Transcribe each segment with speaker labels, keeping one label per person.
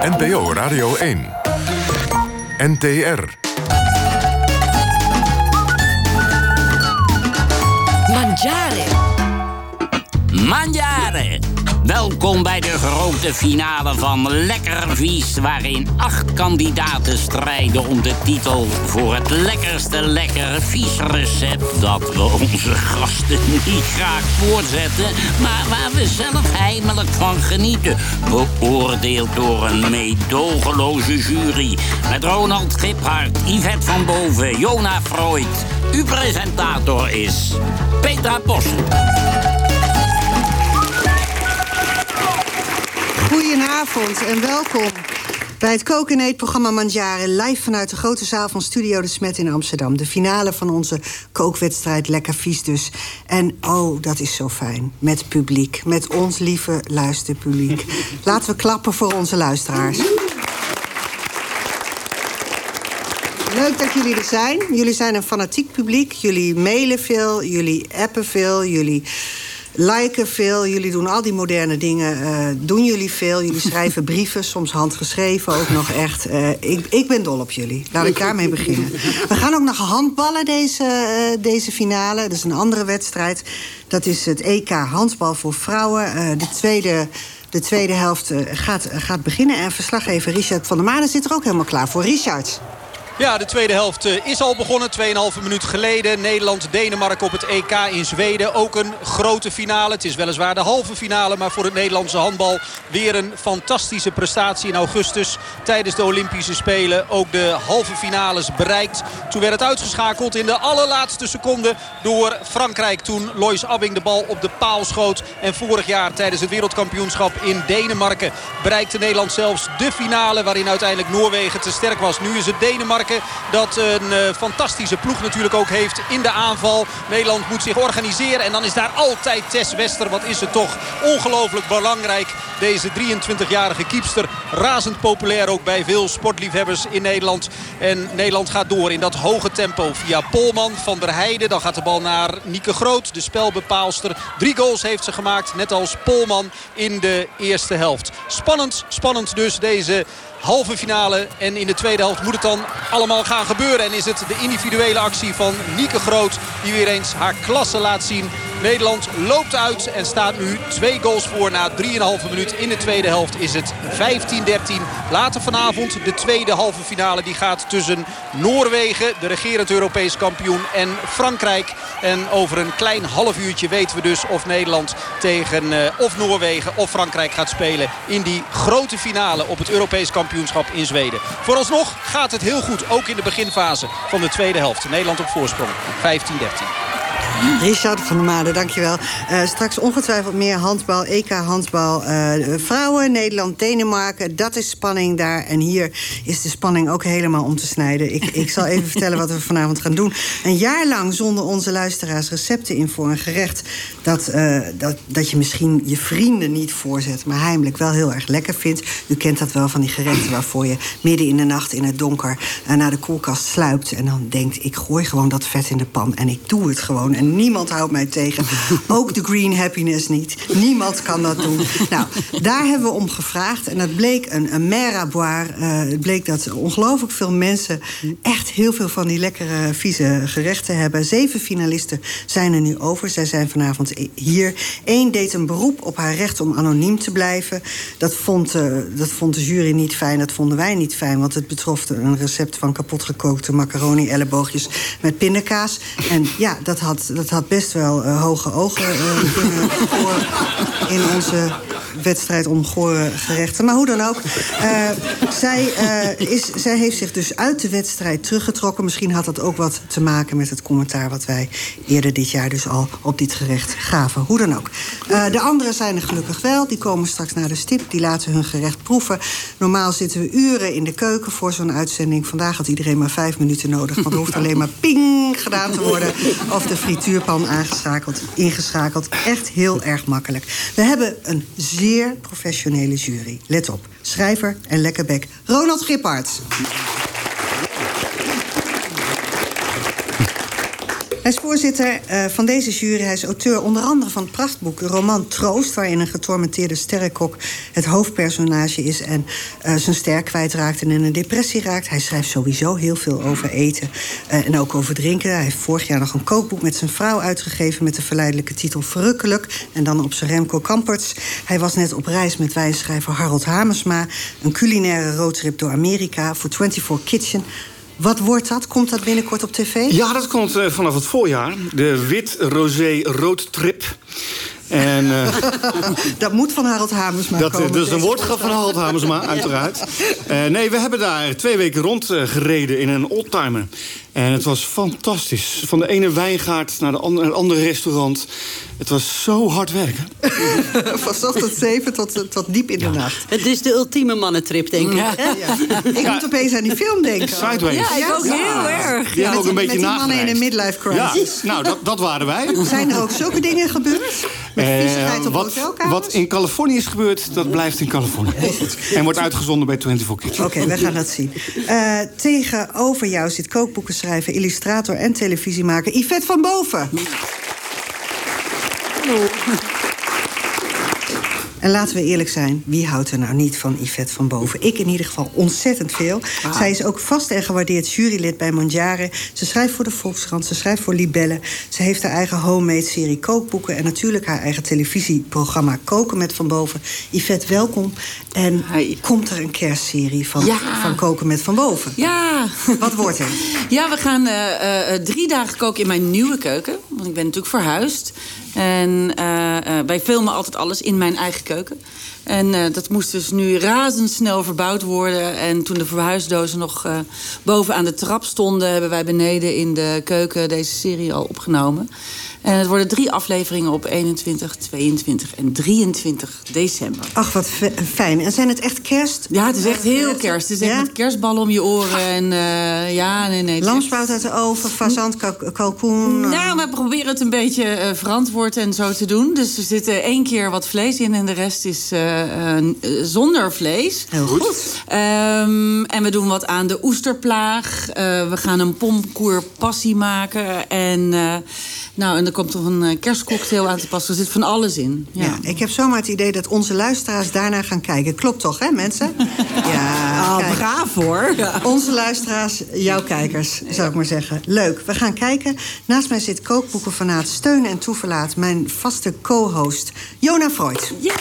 Speaker 1: NPO Radio 1. NTR.
Speaker 2: Mangiare. Welkom bij de grote finale van Lekker Vies, waarin 8 kandidaten strijden om de titel voor het lekkerste lekker vies recept dat we onze gasten niet graag voortzetten, maar waar we zelf heimelijk van genieten. Beoordeeld door een meedogenloze jury met Ronald Giphart, Yvette van Boven, Jona Freud. Uw presentator is Petra Possel.
Speaker 3: Goedenavond en welkom bij het Koken en Eetprogramma Mangiare, live vanuit de grote zaal van Studio De Smet in Amsterdam. De finale van onze kookwedstrijd Lekker Vies dus. En oh, dat is zo fijn. Met publiek, met ons lieve luisterpubliek. Laten we klappen voor onze luisteraars. Leuk dat jullie er zijn. Jullie zijn een fanatiek publiek. Jullie mailen veel, jullie appen veel, jullie liken veel. Jullie doen al die moderne dingen. Doen jullie veel. Jullie schrijven brieven, soms handgeschreven ook nog echt. Ik ben dol op jullie. Laat ik daarmee beginnen. We gaan ook nog handballen deze finale. Dat is een andere wedstrijd. Dat is het EK handbal voor vrouwen. De tweede helft gaat beginnen. En verslaggever Richard van der Maarden zit er ook helemaal klaar voor. Richard.
Speaker 4: Ja, de tweede helft is al begonnen. 2,5 minuut geleden. Nederland-Denemarken op het EK in Zweden. Ook een grote finale. Het is weliswaar de halve finale. Maar voor het Nederlandse handbal weer een fantastische prestatie in augustus. Tijdens de Olympische Spelen ook de halve finales bereikt. Toen werd het uitgeschakeld in de allerlaatste seconde door Frankrijk. Toen Lois Abbing de bal op de paal schoot. En vorig jaar tijdens het wereldkampioenschap in Denemarken bereikte Nederland zelfs de finale. Waarin uiteindelijk Noorwegen te sterk was. Nu is het Denemarken dat een fantastische ploeg natuurlijk ook heeft in de aanval. Nederland moet zich organiseren en dan is daar altijd Tess Wester. Wat is het toch ongelooflijk belangrijk. Deze 23-jarige kiepster. Razend populair ook bij veel sportliefhebbers in Nederland. En Nederland gaat door in dat hoge tempo via Polman, Van der Heijden. Dan gaat de bal naar Nieke Groot, de spelbepaalster. 3 goals heeft ze gemaakt, net als Polman in de eerste helft. Spannend dus deze halve finale. En in de tweede helft moet het dan allemaal gaan gebeuren. En is het de individuele actie van Nieke Groot die weer eens haar klasse laat zien. Nederland loopt uit en staat nu 2 goals voor na 3,5 minuut. In de tweede helft is het 15-13. Later vanavond de tweede halve finale. Die gaat tussen Noorwegen, de regerend Europees kampioen, en Frankrijk. En over een klein half uurtje weten we dus of Nederland tegen of Noorwegen of Frankrijk gaat spelen in die grote finale op het Europees kampioenschap in Zweden. Vooralsnog gaat het heel goed, ook in de beginfase van de tweede helft. Nederland op voorsprong, 15-13.
Speaker 3: Richard van der Maarden, dankjewel. Straks ongetwijfeld meer handbal, EK handbal. Vrouwen, Nederland, Denemarken, dat is spanning daar. En hier is de spanning ook helemaal om te snijden. Ik zal even vertellen wat we vanavond gaan doen. Een jaar lang zonden onze luisteraars recepten in voor een gerecht dat je misschien je vrienden niet voorzet, maar heimelijk wel heel erg lekker vindt. U kent dat wel van die gerechten waarvoor je midden in de nacht in het donker naar de koelkast sluipt en dan denkt, ik gooi gewoon dat vet in de pan en ik doe het gewoon. En niemand houdt mij tegen. Ook de green happiness niet. Niemand kan dat doen. Nou, daar hebben we om gevraagd. En dat bleek een mer à boire. Het bleek dat ongelooflijk veel mensen echt heel veel van die lekkere, vieze gerechten hebben. 7 finalisten zijn er nu over. Zij zijn vanavond hier. 1 deed een beroep op haar recht om anoniem te blijven. Dat vond de jury niet fijn. Dat vonden wij niet fijn. Want het betrof een recept van kapotgekookte macaroni-elleboogjes met pindakaas. En ja, dat had best wel hoge ogen kunnen voor in onze wedstrijd om gore gerechten. Maar hoe dan ook. Zij heeft zich dus uit de wedstrijd teruggetrokken. Misschien had dat ook wat te maken met het commentaar wat wij eerder dit jaar dus al op dit gerecht gaven. Hoe dan ook. De anderen zijn er gelukkig wel. Die komen straks naar de stip. Die laten hun gerecht proeven. Normaal zitten we uren in de keuken voor zo'n uitzending. Vandaag had iedereen maar 5 minuten nodig. Want er hoeft alleen maar ping gedaan te worden. Of de frituurpan ingeschakeld. Echt heel erg makkelijk. We hebben een zeer professionele jury. Let op. Schrijver en lekkerbek Ronald Giphart. Hij is voorzitter van deze jury. Hij is auteur onder andere van het prachtboek roman Troost, waarin een getormenteerde sterrenkok het hoofdpersonage is en zijn ster kwijtraakt en in een depressie raakt. Hij schrijft sowieso heel veel over eten en ook over drinken. Hij heeft vorig jaar nog een kookboek met zijn vrouw uitgegeven met de verleidelijke titel Verrukkelijk. En dan op zijn Remco Kamperts. Hij was net op reis met wijnschrijver Harold Hamersma. Een culinaire roadtrip door Amerika voor 24 Kitchen. Wat wordt dat? Komt dat binnenkort op tv?
Speaker 5: Ja, dat komt vanaf het voorjaar. De wit-rosé-roadtrip. En,
Speaker 3: dat moet van Harold Hamersma komen.
Speaker 5: Dat is een woordgrap van Harold Hamersma, uiteraard. Nee, we hebben daar 2 weken rondgereden in een oldtimer. En het was fantastisch. Van de ene wijngaard naar het andere restaurant. Het was zo hard werken.
Speaker 3: Van 's ochtends 7 tot diep in de nacht.
Speaker 6: Het is de ultieme mannentrip, denk ik.
Speaker 3: Ja. Ik moet opeens aan die film denken.
Speaker 5: Sideways.
Speaker 6: Ja, ik ook heel erg.
Speaker 5: Die ook een beetje
Speaker 3: met die mannen in een midlife crisis.
Speaker 5: Ja, nou, dat waren wij.
Speaker 3: Zijn er ook zulke dingen gebeurd? Met viezigheid op hotelkamers?
Speaker 5: Wat in Californië is gebeurd, dat blijft in Californië. En wordt uitgezonden bij 24 Kitchen.
Speaker 3: Oké, we gaan dat zien. Tegenover jou zit kookboekenschrijver, illustrator en televisiemaker Yvette van Boven. Hallo. En laten we eerlijk zijn, wie houdt er nou niet van Yvette van Boven? Ik in ieder geval ontzettend veel. Zij is ook vast en gewaardeerd jurylid bij Mondiare. Ze schrijft voor de Volkskrant, ze schrijft voor Libelle. Ze heeft haar eigen homemade-serie kookboeken en natuurlijk haar eigen televisieprogramma Koken met Van Boven. Yvette, welkom. En komt er een kerstserie van Koken met Van Boven?
Speaker 7: Ja.
Speaker 3: Wat wordt er?
Speaker 7: Ja, we gaan 3 dagen koken in mijn nieuwe keuken. Want ik ben natuurlijk verhuisd. En wij filmen altijd alles in mijn eigen keuken. En dat moest dus nu razendsnel verbouwd worden. En toen de verhuisdozen nog boven aan de trap stonden, hebben wij beneden in de keuken deze serie al opgenomen. En het worden 3 afleveringen op 21, 22 en 23 december.
Speaker 3: Ach, wat fijn. En zijn het echt kerst?
Speaker 7: Ja, het is echt heel kerst. Het is echt met kerstballen om je oren. En nee.
Speaker 3: Lamsbout uit de oven, fazant, kalkoen.
Speaker 7: Nou, we proberen het een beetje verantwoord en zo te doen. Dus er zit 1 keer wat vlees in en de rest is zonder vlees.
Speaker 3: Heel goed.
Speaker 7: En we doen wat aan de oesterplaag. We gaan een pomkoer passie maken. En er komt nog een kerstcocktail aan te passen. Er zit van alles in.
Speaker 3: Ja, ik heb zomaar het idee dat onze luisteraars daarna gaan kijken. Klopt toch, hè, mensen? Ja,
Speaker 7: braaf hoor. Ja.
Speaker 3: Onze luisteraars, jouw kijkers, zou ik maar zeggen. Leuk, we gaan kijken. Naast mij zit kookboekenfanaat Steun en Toeverlaat, mijn vaste co-host Jona Freud.
Speaker 7: Yeah.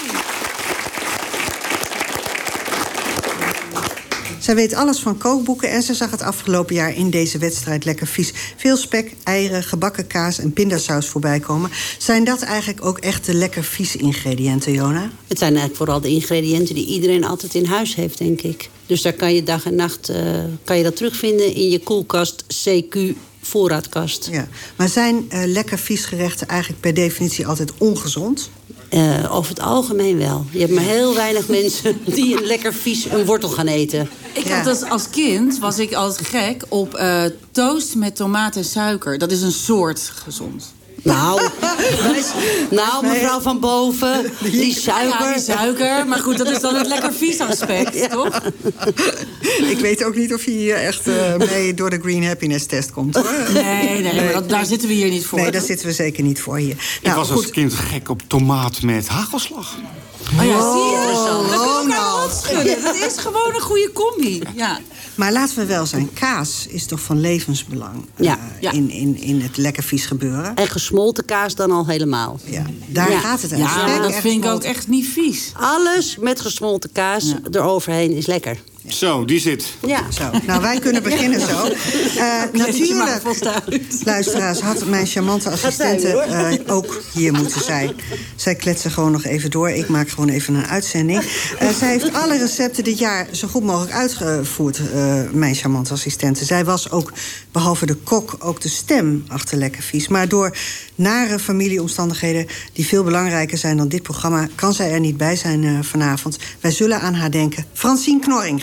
Speaker 3: Zij weet alles van kookboeken en ze zag het afgelopen jaar in deze wedstrijd Lekker Vies veel spek, eieren, gebakken kaas en pindasaus voorbij komen. Zijn dat eigenlijk ook echt de Lekker Vies ingrediënten, Jona?
Speaker 6: Het zijn eigenlijk vooral de ingrediënten die iedereen altijd in huis heeft, denk ik. Dus daar kan je dag en nacht dat terugvinden in je koelkast, CQ, voorraadkast. Ja.
Speaker 3: Maar zijn Lekker Vies gerechten eigenlijk per definitie altijd ongezond?
Speaker 6: Over het algemeen wel. Je hebt maar heel weinig mensen die een Lekker Vies een wortel gaan eten.
Speaker 7: Ik had als kind, was ik altijd gek op toast met tomaat en suiker. Dat is een soort gezond.
Speaker 6: Nou, mevrouw van Boven, die suiker.
Speaker 7: Ja, die suiker. Maar goed, dat is dan het Lekker Vies aspect, toch?
Speaker 3: Ik weet ook niet of je hier echt mee door de Green Happiness test komt. Hoor.
Speaker 7: Nee, maar daar zitten we hier niet voor.
Speaker 3: Nee, daar zitten we zeker niet voor hier.
Speaker 5: Ik was als kind gek op tomaat met hagelslag.
Speaker 7: Oh ja, zie je? Dat kan elkaar opschudden. Dat is gewoon een goede combi. Ja.
Speaker 3: Maar laten we wel zijn, kaas is toch van levensbelang in het Lekker Vies gebeuren.
Speaker 6: En gesmolten kaas dan al helemaal.
Speaker 3: Ja, daar gaat het eigenlijk.
Speaker 7: Ja, maar dat vind ik ook echt niet vies.
Speaker 6: Alles met gesmolten kaas eroverheen is lekker.
Speaker 5: Zo, die zit.
Speaker 6: Ja.
Speaker 3: Zo. Nou, wij kunnen beginnen zo. Natuurlijk, luisteraars, had mijn charmante assistente ook hier moeten zijn. Zij kletsen gewoon nog even door. Ik maak gewoon even een uitzending. Zij heeft alle recepten dit jaar zo goed mogelijk uitgevoerd, mijn charmante assistente. Zij was ook, behalve de kok, ook de stem achter Lekker Vies. Maar door nare familieomstandigheden die veel belangrijker zijn dan dit programma, kan zij er niet bij zijn vanavond. Wij zullen aan haar denken. Francine Knorringa.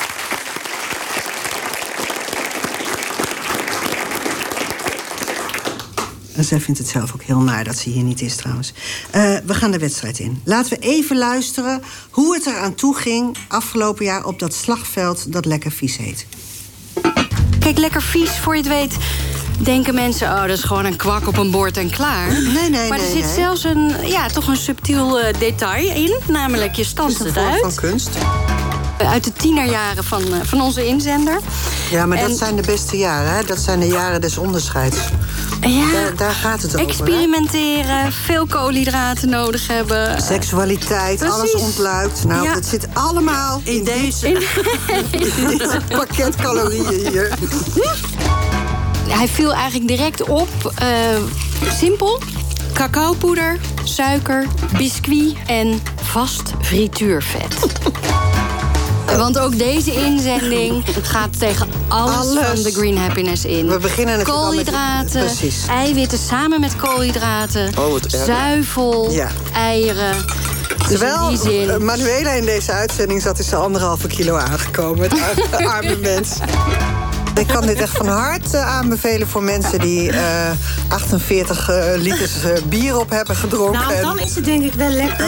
Speaker 3: En zij vindt het zelf ook heel naar dat ze hier niet is trouwens. We gaan de wedstrijd in. Laten we even luisteren hoe het eraan toe ging afgelopen jaar op dat slagveld dat Lekker Vies heet.
Speaker 8: Kijk, Lekker Vies, voor je het weet, denken mensen, dat is gewoon een kwak op een bord en klaar.
Speaker 3: Nee.
Speaker 8: Maar er zit zelfs toch een subtiel detail in. Namelijk, je stanst het uit.
Speaker 3: Van kunst.
Speaker 8: Uit de tienerjaren van onze inzender.
Speaker 3: Ja, maar dat zijn de beste jaren, hè? Dat zijn de jaren des onderscheids.
Speaker 8: Ja,
Speaker 3: daar gaat het over.
Speaker 8: Experimenteren, veel koolhydraten nodig hebben.
Speaker 3: Seksualiteit, precies. Alles ontluikt. Nou, dat zit allemaal in deze pakket calorieën hier.
Speaker 8: Hij viel eigenlijk direct op. Simpel. Cacaopoeder, suiker, biscuit en vast frituurvet. Want ook deze inzending gaat tegen alles van de Green Happiness in.
Speaker 3: We beginnen natuurlijk
Speaker 8: koolhydraten, eiwitten samen met koolhydraten, zuivel, eieren.
Speaker 3: Terwijl
Speaker 8: dus in die zin...
Speaker 3: Manuela in deze uitzending zat, is ze 1,5 kilo aangekomen. Het arme mens. Ik kan dit echt van harte aanbevelen voor mensen die 48 liters bier op hebben gedronken.
Speaker 6: Nou, dan is het denk ik wel lekker.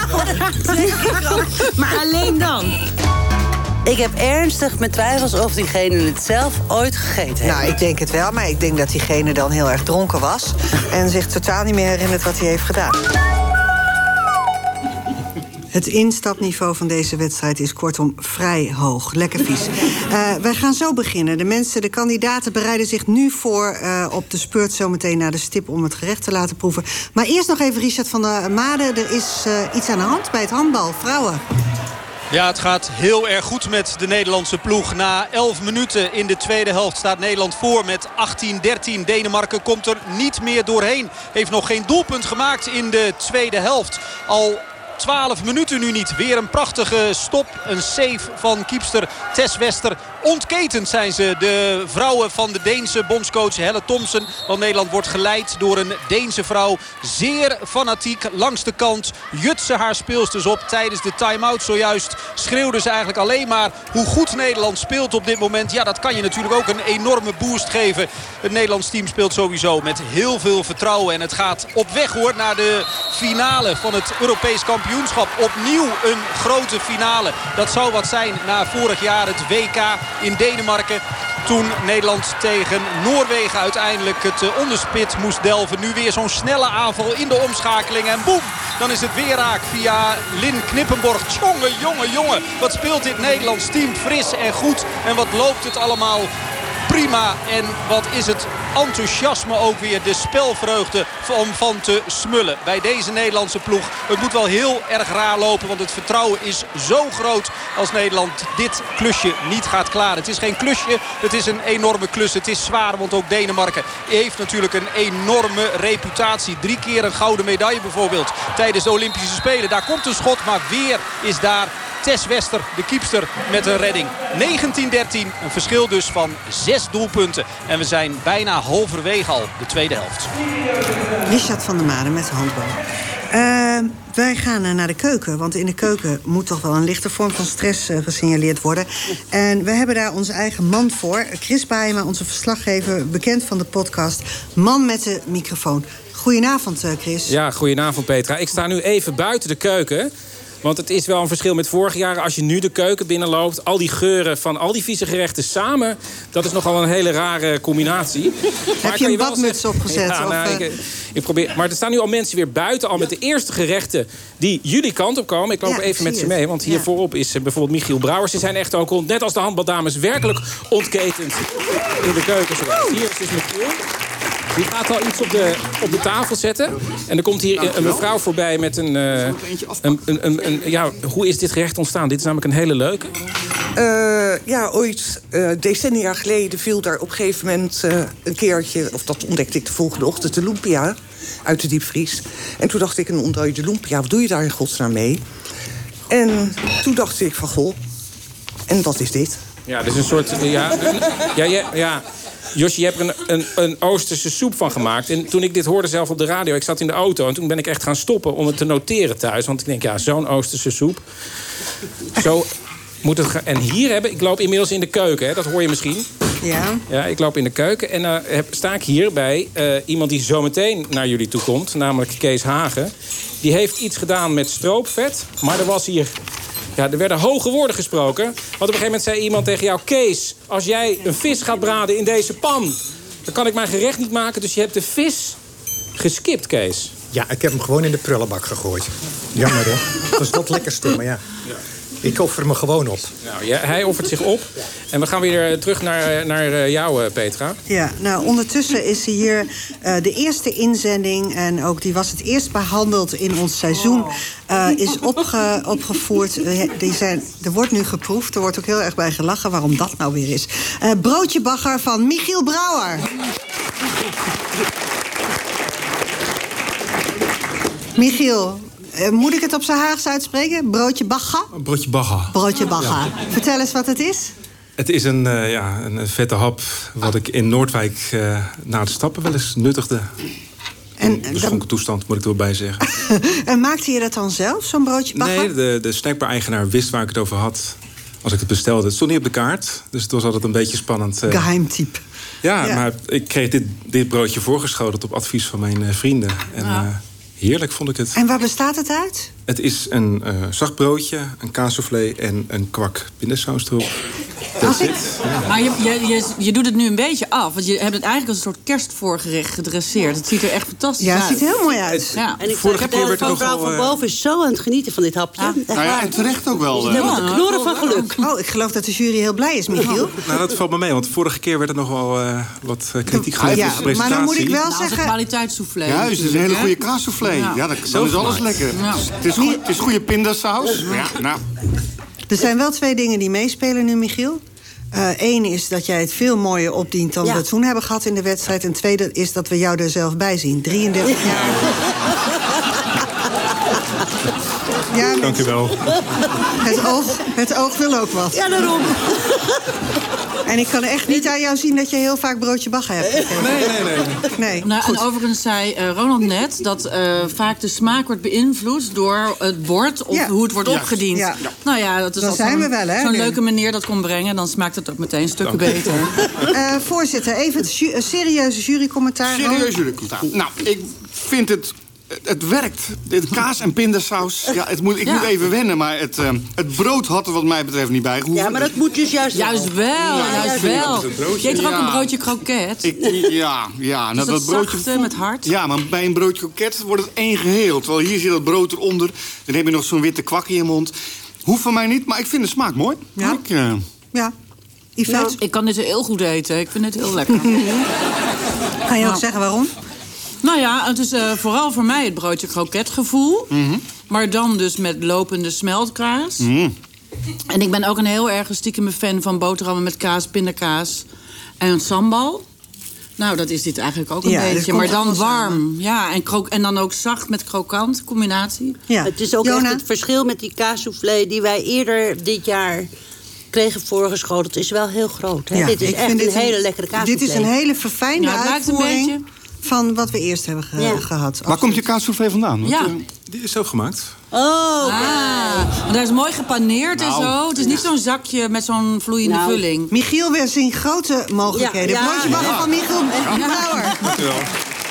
Speaker 6: Maar alleen dan. Ik heb ernstig mijn twijfels of diegene het zelf ooit gegeten heeft.
Speaker 3: Nou, ik denk het wel, maar ik denk dat diegene dan heel erg dronken was en zich totaal niet meer herinnert wat hij heeft gedaan. Het instapniveau van deze wedstrijd is kortom vrij hoog. Lekker vies. Wij gaan zo beginnen. De kandidaten bereiden zich nu voor op de speurt zometeen naar de stip om het gerecht te laten proeven. Maar eerst nog even Richard van der Made. Er is iets aan de hand bij het handbal. Vrouwen.
Speaker 4: Ja, het gaat heel erg goed met de Nederlandse ploeg. Na 11 minuten in de tweede helft staat Nederland voor met 18-13. Denemarken komt er niet meer doorheen. Heeft nog geen doelpunt gemaakt in de tweede helft. Al 12 minuten nu niet. Weer een prachtige stop. Een save van keepster Tess Wester. Ontketend zijn ze, de vrouwen van de Deense bondscoach Helle Thomsen. Want Nederland wordt geleid door een Deense vrouw. Zeer fanatiek langs de kant. Jut ze haar speelsters op tijdens de time-out. Zojuist schreeuwden ze eigenlijk alleen maar hoe goed Nederland speelt op dit moment. Ja, dat kan je natuurlijk ook een enorme boost geven. Het Nederlands team speelt sowieso met heel veel vertrouwen. En het gaat op weg hoor naar de finale van het Europees kampioenschap. Opnieuw een grote finale. Dat zou wat zijn na vorig jaar het WK in Denemarken. Toen Nederland tegen Noorwegen uiteindelijk het onderspit moest delven. Nu weer zo'n snelle aanval in de omschakeling. En boem, dan is het weer raak via Lin Knippenborg. Jongen. Wat speelt dit Nederlands team fris en goed. En wat loopt het allemaal prima. En wat is het enthousiasme ook weer. De spelvreugde om van te smullen bij deze Nederlandse ploeg. Het moet wel heel erg raar lopen. Want het vertrouwen is zo groot als Nederland dit klusje niet gaat klaren. Het is geen klusje. Het is een enorme klus. Het is zwaar. Want ook Denemarken heeft natuurlijk een enorme reputatie. 3 keer een gouden medaille bijvoorbeeld tijdens de Olympische Spelen. Daar komt een schot. Maar weer is daar Tess Wester, de keepster, met een redding. 19-13, een verschil dus van 6 doelpunten. En we zijn bijna halverwege al de tweede helft.
Speaker 3: Richard van der Made met handbal. Wij gaan naar de keuken, want in de keuken moet toch wel een lichte vorm van stress gesignaleerd worden. En we hebben daar onze eigen man voor. Chris Baaema, onze verslaggever, bekend van de podcast Man met de microfoon. Goedenavond, Chris.
Speaker 9: Ja, goedenavond, Petra. Ik sta nu even buiten de keuken. Want het is wel een verschil met vorig jaar. Als je nu de keuken binnenloopt, al die geuren van al die vieze gerechten samen, dat is nogal een hele rare combinatie.
Speaker 3: Heb je een badmuts opgezet?
Speaker 9: Ja, nou, ik probeer. Maar er staan nu al mensen weer buiten, al met de eerste gerechten die jullie kant op komen. Ik loop even met ze mee, want hier voorop is bijvoorbeeld Michiel Brouwers. Ze zijn echt ook, net als de handbaldames, werkelijk ontketend in de keuken. Hier is dus Michiel. Die gaat al iets op de tafel zetten. En er komt hier een mevrouw voorbij met ja, hoe is dit gerecht ontstaan? Dit is namelijk een hele leuke.
Speaker 10: Ooit, decennia geleden, viel daar op een gegeven moment een keertje, of dat ontdekte ik de volgende ochtend, de lumpia uit de diepvries. En toen dacht ik, een ontdooide lumpia, wat doe je daar in godsnaam mee? En toen dacht ik van, goh, en wat is dit?
Speaker 9: Ja, dus een soort, ja. Josje, je hebt er een Oosterse soep van gemaakt. En toen ik dit hoorde zelf op de radio, ik zat in de auto, en toen ben ik echt gaan stoppen om het te noteren thuis. Want ik denk, ja, zo'n Oosterse soep. Zo moet het gaan. En hier ik loop inmiddels in de keuken, hè, dat hoor je misschien. Ja, ik loop in de keuken en sta ik hier bij iemand die zo meteen naar jullie toe komt. Namelijk Kees Hagen. Die heeft iets gedaan met stroopvet, maar er was hier... Ja, er werden hoge woorden gesproken. Want op een gegeven moment zei iemand tegen jou, Kees, als jij een vis gaat braden in deze pan, Dan kan ik mijn gerecht niet maken, dus je hebt de vis geskipt, Kees.
Speaker 11: Ja, ik heb hem gewoon in de prullenbak gegooid. Jammer, hè? Dat is het lekkerste, maar ja. Ik offer me gewoon op.
Speaker 9: Nou, ja, hij offert zich op. En we gaan weer terug naar jou, Petra.
Speaker 3: Ja, nou, ondertussen is hier de eerste inzending... en ook die was het eerst behandeld in ons seizoen... is opgevoerd. Er wordt nu geproefd. Er wordt ook heel erg bij gelachen waarom dat nou weer is. Broodjebagger van Michiel Brouwer. Michiel... moet ik het op zijn Haags uitspreken? Broodjebagger?
Speaker 12: Broodjebagger.
Speaker 3: Broodjebagger. Ja. Vertel eens wat het is.
Speaker 12: Het is een vette hap wat ik in Noordwijk na het stappen wel eens nuttigde. In beschonken toestand, moet ik erbij zeggen.
Speaker 3: En maakte je dat dan zelf, zo'n broodjebagger?
Speaker 12: Nee, de snackbar-eigenaar wist waar ik het over had. Als ik het bestelde. Het stond niet op de kaart, dus het was altijd een beetje spannend.
Speaker 3: Geheimtype.
Speaker 12: Ja, maar ik kreeg dit broodje voorgeschoteld op advies van mijn vrienden. En heerlijk vond ik het.
Speaker 3: En waar bestaat het uit?
Speaker 12: Het is een zacht broodje, een kaassoufflé en een kwak pindasaus erop. That's it. Ja.
Speaker 7: Maar je doet het nu een beetje af. Want je hebt het eigenlijk als een soort kerstvoorgerecht gedresseerd. Het ziet er echt fantastisch uit.
Speaker 3: Ja, het ziet er heel mooi uit.
Speaker 6: Ja. En ik vorige keer werd mevrouw van boven is zo aan het genieten van dit hapje.
Speaker 5: Nou ja, en terecht ook wel.
Speaker 6: Je hebt de knorren van geluk.
Speaker 3: Oh, ik geloof dat de jury heel blij is, Michiel.
Speaker 12: Nou, dat valt me mee, want vorige keer werd er nog wel wat kritiek geleverd op de presentatie.
Speaker 3: Maar dan moet ik wel zeggen...
Speaker 7: een kwaliteitssoufflé.
Speaker 5: Juist, het is een hele goede kaassoufflé. Ja, dan is alles lekker. Ja. Het is goede pindasaus. Ja, nou.
Speaker 3: Er zijn wel 2 dingen die meespelen nu, Michiel. Eén is dat jij het veel mooier opdient dan we toen hebben gehad in de wedstrijd. En tweede is dat we jou er zelf bij zien. 33 jaar. Ja,
Speaker 12: dank u wel.
Speaker 3: Het oog wil ook wat.
Speaker 6: Ja, daarom.
Speaker 3: En ik kan echt niet aan jou zien dat je heel vaak broodje bagger hebt gegeten. Nee.
Speaker 7: Nou, en overigens zei Ronald net dat vaak de smaak wordt beïnvloed door het bord of hoe het wordt opgediend. Ja. Nou ja, dat is
Speaker 3: dan zijn we wel, hè?
Speaker 7: Zo'n leuke meneer dat kon brengen, dan smaakt het ook meteen stukken beter.
Speaker 3: Voorzitter, even het serieuze jurycommentaar.
Speaker 5: Serieus jurycommentaar. Nou, ik vind het werkt. De kaas en pindasaus. Ja, ik moet even wennen, maar het brood had er wat mij betreft niet bij gehoeven.
Speaker 6: Ja, maar dat moet dus juist wel.
Speaker 7: Juist wel. Je eet toch ook een broodje kroket?
Speaker 5: Ja.
Speaker 7: Dus dat broodje met hart?
Speaker 5: Ja, maar bij een broodje kroket wordt het één geheel. Terwijl hier zit dat brood eronder. Dan heb je nog zo'n witte kwak in je mond. Hoeft van mij niet, maar ik vind de smaak mooi.
Speaker 3: Ja. Ja.
Speaker 7: Nou, ik kan dit heel goed eten. Ik vind het heel lekker.
Speaker 3: Ga je ook zeggen waarom?
Speaker 7: Nou ja, het is vooral voor mij het broodje kroketgevoel. Maar dan dus met lopende smeltkaas. En ik ben ook een heel erg stiekeme fan van boterhammen met kaas, pindakaas en sambal. Nou, dat is dit eigenlijk ook een beetje. Maar dan warm. Ja, en dan ook zacht met krokant, combinatie.
Speaker 6: Ja. Het is ook echt het verschil met die kaassoufflé die wij eerder dit jaar kregen voorgeschoteld. Is wel heel groot. Hè?
Speaker 3: Ja,
Speaker 6: dit is echt een hele lekkere kaassoufflé.
Speaker 3: Dit is een hele verfijnde uitvoering
Speaker 7: een
Speaker 3: van wat we eerst hebben gehad.
Speaker 5: Waar komt je kaassoufflé vandaan?
Speaker 7: Ja.
Speaker 12: Die is zelf gemaakt.
Speaker 7: Want hij is mooi gepaneerd en zo. Het is niet zo'n zakje met zo'n vloeiende vulling.
Speaker 3: Michiel, we zien grote mogelijkheden. Broodjebagger van Michiel Brouwer.
Speaker 12: Dank u wel.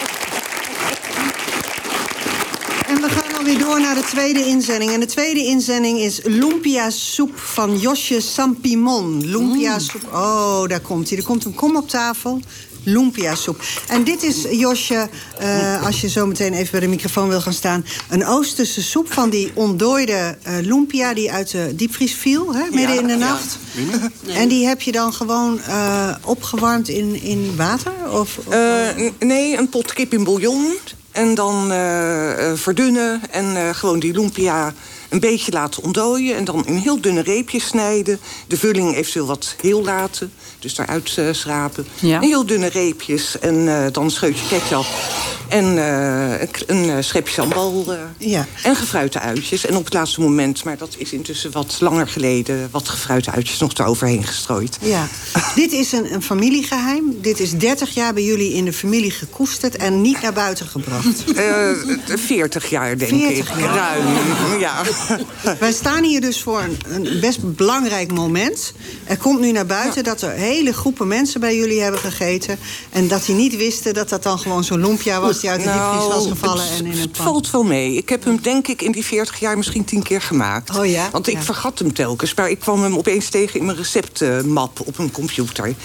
Speaker 3: En we gaan alweer door naar de tweede inzending. En de tweede inzending is lumpia soep van Josje Sampimon. Lumpia soep. Oh, daar komt hij. Er komt een kom op tafel. Lumpia soep. En dit is, Josje, als je zo meteen even bij de microfoon wil gaan staan, een Oosterse soep van die ontdooide lumpia die uit de diepvries viel, hè, midden in de nacht. Ja. En die heb je dan gewoon opgewarmd in water?
Speaker 10: Nee, een pot kip in bouillon. En dan verdunnen en gewoon die lumpia een beetje laten ontdooien. En dan in heel dunne reepjes snijden. De vulling eventueel wat heel laten. Dus daaruit schrapen. Ja. Heel dunne reepjes. En dan een scheutje ketchup. En een schepje sambal. En gefruite uitjes. En op het laatste moment, maar dat is intussen wat langer geleden, wat gefruite uitjes nog eroverheen gestrooid.
Speaker 3: Ja. Dit is een familiegeheim. Dit is 30 jaar bij jullie in de familie gekoesterd en niet naar buiten gebracht.
Speaker 10: 40 jaar, denk ik. Ruim, ja.
Speaker 3: Wij staan hier dus voor een best belangrijk moment. Er komt nu naar buiten dat er hele groepen mensen bij jullie hebben gegeten. En dat die niet wisten dat dat dan gewoon zo'n lumpia was die uit de diepvries was gevallen.
Speaker 10: Het valt wel mee. Ik heb hem denk ik in die 40 jaar misschien 10 keer gemaakt.
Speaker 3: Oh ja?
Speaker 10: Want ik vergat hem telkens. Maar ik kwam hem opeens tegen in mijn receptenmap op mijn computer.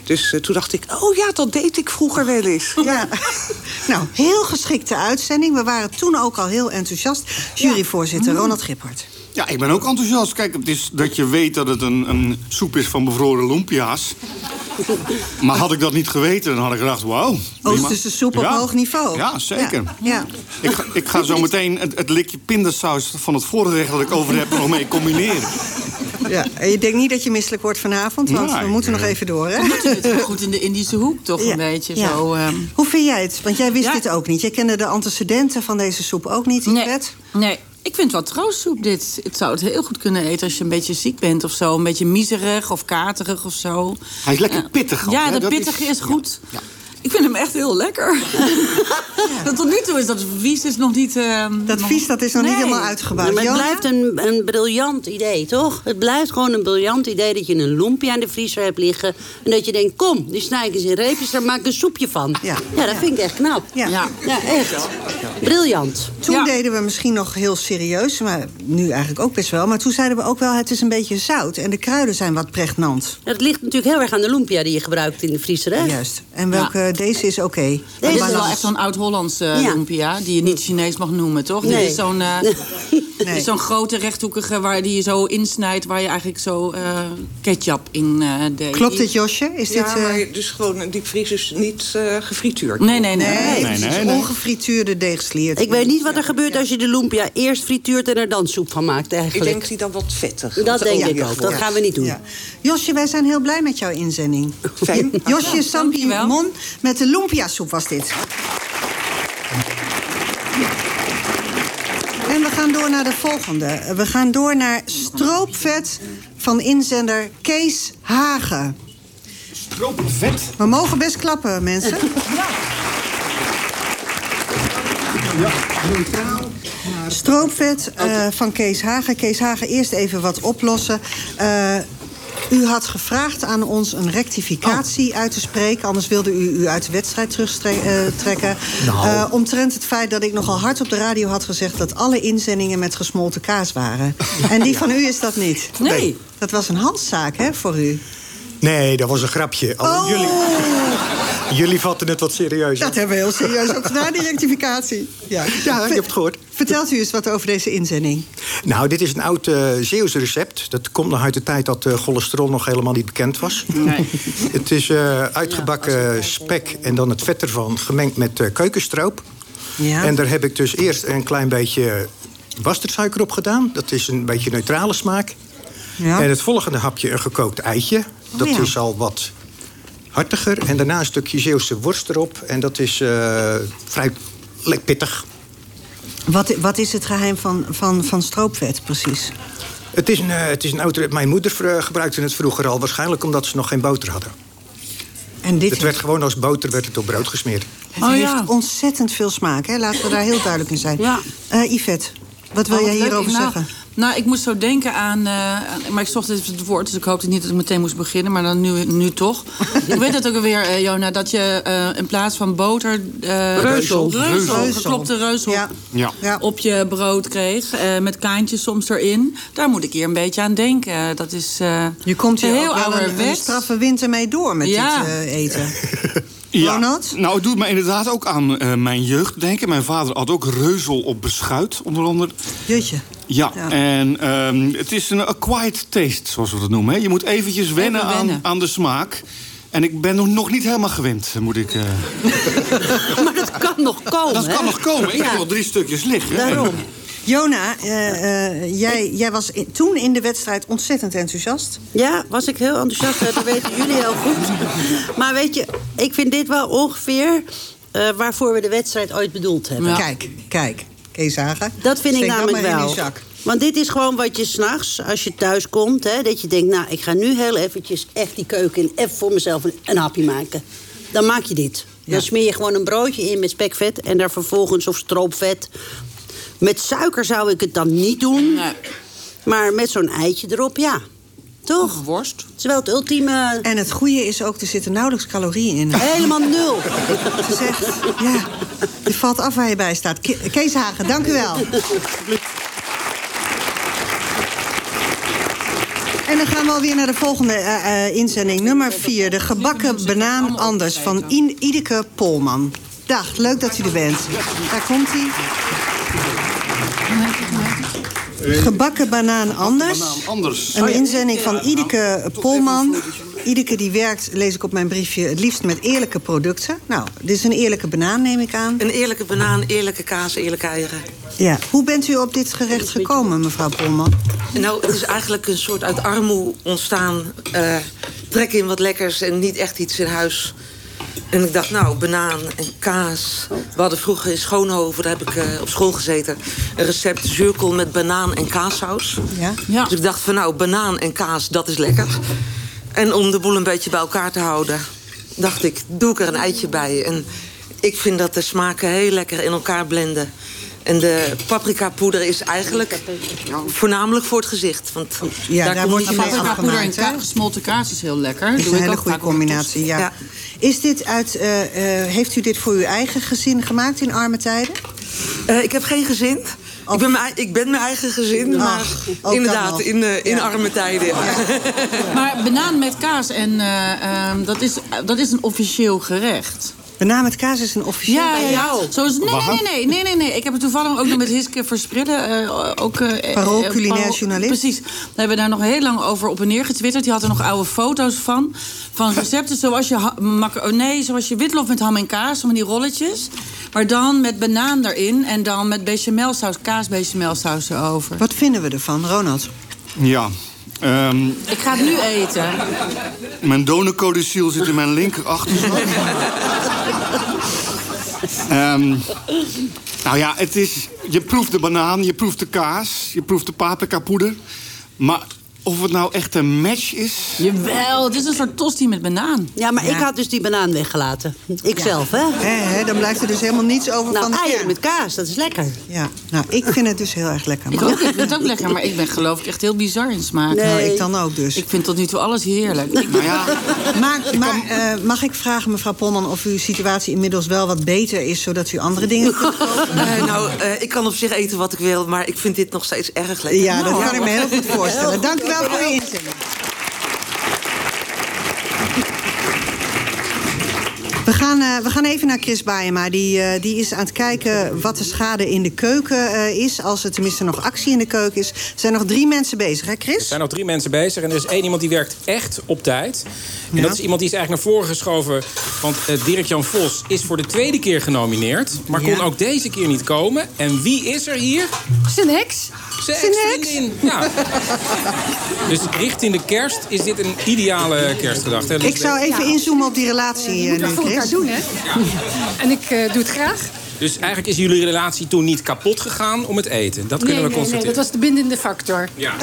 Speaker 10: Dus toen dacht ik, oh ja, dat deed ik vroeger wel eens.
Speaker 3: Ja. Nou, heel geschikte uitzending. We waren toen ook al heel enthousiast. Juryvoorzitter Ronald Gippert.
Speaker 5: Ja, ik ben ook enthousiast. Kijk, het is dat je weet dat het een soep is van bevroren lumpia's. Maar had ik dat niet geweten, dan had ik gedacht, wauw.
Speaker 3: Oosterse soep op hoog niveau.
Speaker 5: Ja, zeker.
Speaker 3: Ja.
Speaker 5: Ik ga zo meteen het likje pindasaus van het vorige gerecht dat ik over heb nog mee combineren.
Speaker 3: Ja, en je denkt niet dat je misselijk wordt vanavond, want we moeten nog even door, hè?
Speaker 7: We moeten het goed in de Indische hoek, toch een beetje zo.
Speaker 3: Hoe vind jij het? Want jij wist dit ook niet. Jij kende de antecedenten van deze soep ook niet, Yvette?
Speaker 7: Nee. Ik vind het wel troostsoep, dit. Het zou het heel goed kunnen eten als je een beetje ziek bent of zo. Een beetje miserig of katerig of zo.
Speaker 5: Hij is lekker pittig.
Speaker 7: Ja, de pittige is goed. Ja. Ik vind hem echt heel lekker. Tot nu toe is dat vies is nog niet...
Speaker 3: dat is nog niet helemaal uitgebouwd.
Speaker 6: Ja, maar het blijft een briljant idee, toch? Het blijft gewoon een briljant idee dat je een lumpia in de vriezer hebt liggen. En dat je denkt, kom, die snij ik eens in reepjes, daar maak ik een soepje van. Ja, dat vind ik echt knap. Ja, echt. Briljant.
Speaker 3: Toen deden we misschien nog heel serieus, maar nu eigenlijk ook best wel. Maar toen zeiden we ook wel, het is een beetje zout. En de kruiden zijn wat pregnant.
Speaker 6: Dat ligt natuurlijk heel erg aan de lumpia die je gebruikt in de vriezer, hè?
Speaker 3: Juist. En welke... Deze is oké.
Speaker 7: Deze is wel echt zo'n oud-Hollandse lumpia, die je niet Chinees mag noemen, toch?
Speaker 3: Nee.
Speaker 7: Dit is zo'n zo'n grote rechthoekige die je zo insnijdt, waar je eigenlijk zo ketchup in deed.
Speaker 3: Klopt dit, Josje? Is dit,
Speaker 10: maar dus gewoon een diepvries is niet gefrituurd?
Speaker 7: Nee.
Speaker 3: Het is ongefrituurde deegslier.
Speaker 6: Ik weet niet wat er gebeurt als je de lumpia eerst frituurt en er dan soep van maakt, eigenlijk.
Speaker 10: Ik denk die dan wat vettig.
Speaker 6: Dat denk ik ook. Dat gaan we niet doen. Ja.
Speaker 3: Josje, wij zijn heel blij met jouw inzending.
Speaker 10: Fijn.
Speaker 3: Josje Sampimon met de lumpia-soep was dit. En we gaan door naar de volgende. We gaan door naar stroopvet van inzender Kees Hagen.
Speaker 5: Stroopvet?
Speaker 3: We mogen best klappen, mensen. Stroopvet van Kees Hagen. Kees Hagen, eerst even wat oplossen. U had gevraagd aan ons een rectificatie uit te spreken. Anders wilde u uit de wedstrijd terugtrekken. Omtrent het feit dat ik nogal hard op de radio had gezegd dat alle inzendingen met gesmolten kaas waren. En die van u is dat niet.
Speaker 7: Nee.
Speaker 3: Dat was een handzaak, hè, voor u.
Speaker 11: Nee, dat was een grapje. Jullie vatten het wat serieus.
Speaker 3: Dat hebben we heel serieus ook gedaan, die rectificatie.
Speaker 11: Ja, ik heb het gehoord.
Speaker 3: Vertelt u eens wat over deze inzending.
Speaker 11: Nou, dit is een oud Zeeuws recept. Dat komt nog uit de tijd dat cholesterol nog helemaal niet bekend was. Nee. Het is uitgebakken spek en dan het vet ervan gemengd met keukenstroop. Ja. En daar heb ik dus eerst een klein beetje bastardsuiker op gedaan. Dat is een beetje neutrale smaak. Ja. En het volgende hapje een gekookt eitje. Dat is al wat hartiger. En daarna een stukje Zeeuwse worst erop. En dat is vrij pittig.
Speaker 3: Wat is het geheim van stroopvet precies?
Speaker 11: Het is een oude... Mijn moeder gebruikte het vroeger al. Waarschijnlijk omdat ze nog geen boter hadden.
Speaker 3: En dit
Speaker 11: werd gewoon als boter werd het op brood gesmeerd.
Speaker 3: Het heeft ontzettend veel smaak, hè? Laten we daar heel duidelijk in zijn. Ja. Yvette, wat wil jij hierover zeggen?
Speaker 7: Nou, ik moest zo denken aan... maar ik zocht even het woord, dus ik hoopte niet dat ik meteen moest beginnen. Maar dan nu toch. Ik weet het ook alweer, Jona, dat je in plaats van boter... geklopte reusel op je brood kreeg. Met kaantjes soms erin. Daar moet ik hier een beetje aan denken. Dat is
Speaker 3: je komt hier
Speaker 7: heel
Speaker 3: ook wel een straffe winter mee door met dit eten.
Speaker 5: Ja, nou, het doet me inderdaad ook aan mijn jeugd denken. Mijn vader had ook reuzel op beschuit, onder andere.
Speaker 3: Jeetje.
Speaker 5: Ja, en het is een acquired taste, zoals we dat noemen. Hè. Je moet eventjes wennen aan de smaak. En ik ben nog niet helemaal gewend, moet ik...
Speaker 6: Maar dat kan nog komen,
Speaker 5: Dat kan nog komen. Ik heb nog 3 stukjes liggen.
Speaker 3: Daarom. Jona, jij was toen in de wedstrijd ontzettend enthousiast.
Speaker 6: Ja, was ik heel enthousiast. Dat weten jullie heel goed. Maar weet je, ik vind dit wel ongeveer waarvoor we de wedstrijd ooit bedoeld hebben.
Speaker 3: Ja. Kijk, Kees Hagen.
Speaker 6: Dat vind ik namelijk wel. Want dit is gewoon wat je 's nachts, als je thuis komt... Hè, dat je denkt, nou, ik ga nu heel eventjes echt die keuken in... even voor mezelf een hapje maken. Dan maak je dit. Dan smeer je gewoon een broodje in met spekvet... en daar vervolgens of stroopvet... Met suiker zou ik het dan niet doen. Nee. Maar met zo'n eitje erop, ja. Toch?
Speaker 7: Of worst.
Speaker 6: Het is wel het ultieme...
Speaker 3: En het goede is ook, er zitten nauwelijks calorieën in.
Speaker 6: Helemaal 0.
Speaker 3: Het is echt, je valt af waar je bij staat. Kees Hagen, dank u wel. En dan gaan we alweer naar de volgende inzending. Nummer 4, de gebakken banaan anders van Ideke Polman. Dag, leuk dat u er bent. Daar komt hij. Gebakken banaan anders. Een inzending van Ideke Polman. Ideke die werkt, lees ik op mijn briefje, het liefst met eerlijke producten. Nou, dit is een eerlijke banaan, neem ik aan.
Speaker 13: Een eerlijke banaan, eerlijke kaas, eerlijke eieren.
Speaker 3: Ja. Hoe bent u op dit gerecht gekomen, mevrouw Polman?
Speaker 13: Nou, het is eigenlijk een soort uit armoede ontstaan. Trek in wat lekkers en niet echt iets in huis. En ik dacht, nou, banaan en kaas. We hadden vroeger in Schoonhoven, daar heb ik op school gezeten, een recept zuurkool met banaan en kaassaus. Ja. Dus ik dacht van, nou, banaan en kaas, dat is lekker. En om de boel een beetje bij elkaar te houden, dacht ik, doe ik er een eitje bij. En ik vind dat de smaken heel lekker in elkaar blenden. En de paprikapoeder is eigenlijk voornamelijk voor het gezicht. Want
Speaker 3: daar wordt je mee
Speaker 7: paprikapoeder
Speaker 3: afgemaakt.
Speaker 7: en gesmolten kaas is heel lekker.
Speaker 3: Dat is een hele goede combinatie, ja. Is dit heeft u dit voor uw eigen gezin gemaakt in arme tijden?
Speaker 13: Ik heb geen gezin. Ik ben mijn eigen gezin, maar inderdaad, in arme tijden. Ja.
Speaker 7: Maar banaan met kaas, en dat is een officieel gerecht.
Speaker 3: Banaan met kaas is een officieel
Speaker 7: Zoals, nee. Ik heb het toevallig ook nog met Hiske Versprillen.
Speaker 3: Parool, culinair journalist.
Speaker 7: Precies. We hebben daar nog heel lang over op en neer getwitterd. Die had er nog oude foto's van recepten. Zoals je witlof met ham en kaas, van die rolletjes. Maar dan met banaan erin en dan met bechamelsaus, kaasbechamelsaus erover.
Speaker 3: Wat vinden we ervan, Ronald?
Speaker 5: Ja.
Speaker 7: Ik ga het nu eten.
Speaker 5: Mijn donocodiciel zit in mijn linker achterzak. Nou ja, het is... Je proeft de banaan, je proeft de kaas, je proeft de paprikapoeder. Maar of het nou echt een match is...
Speaker 7: Jawel, het is een soort tosti met banaan.
Speaker 6: Ja, maar ik had dus die banaan weggelaten. Ikzelf, hè?
Speaker 3: Dan blijft er dus helemaal niets over van de
Speaker 6: eieren met kaas, dat is lekker.
Speaker 3: Ja, nou, ik vind het dus heel erg lekker.
Speaker 7: Ik vind het ook lekker, maar ik ben geloof ik echt heel bizar in smaak.
Speaker 3: Nee. Nou, ik dan ook dus.
Speaker 7: Ik vind tot nu toe alles heerlijk.
Speaker 3: Mag ik vragen, mevrouw Polman, of uw situatie inmiddels wel wat beter is, zodat u andere dingen kunt kopen?
Speaker 13: Ik kan op zich eten wat ik wil, maar ik vind dit nog steeds erg lekker.
Speaker 3: Ja, dat kan ik me heel goed voorstellen. Dank u wel voor uw inzending. We gaan even naar Chris Baaijema. Die is aan het kijken wat de schade in de keuken is. Als er tenminste nog actie in de keuken is. Er zijn nog 3 mensen bezig, hè Chris?
Speaker 9: Er zijn nog 3 mensen bezig. En er is 1 iemand die werkt echt op tijd. En dat is iemand die is eigenlijk naar voren geschoven. Want Dirk-Jan Vos is voor de 2e keer genomineerd. Maar kon ook deze keer niet komen. En wie is er hier?
Speaker 14: Zijn ex.
Speaker 9: Zijn ex-vriendin. Ja. Dus richting de kerst is dit een ideale kerstgedachte.
Speaker 3: Ik zou even inzoomen op die relatie nu,
Speaker 14: Chris. Voor elkaar doen, hè? Ja. En ik doe het graag.
Speaker 9: Dus eigenlijk is jullie relatie toen niet kapot gegaan om het eten. Dat kunnen we constateren.
Speaker 14: Nee, dat was de bindende factor.
Speaker 9: Ja.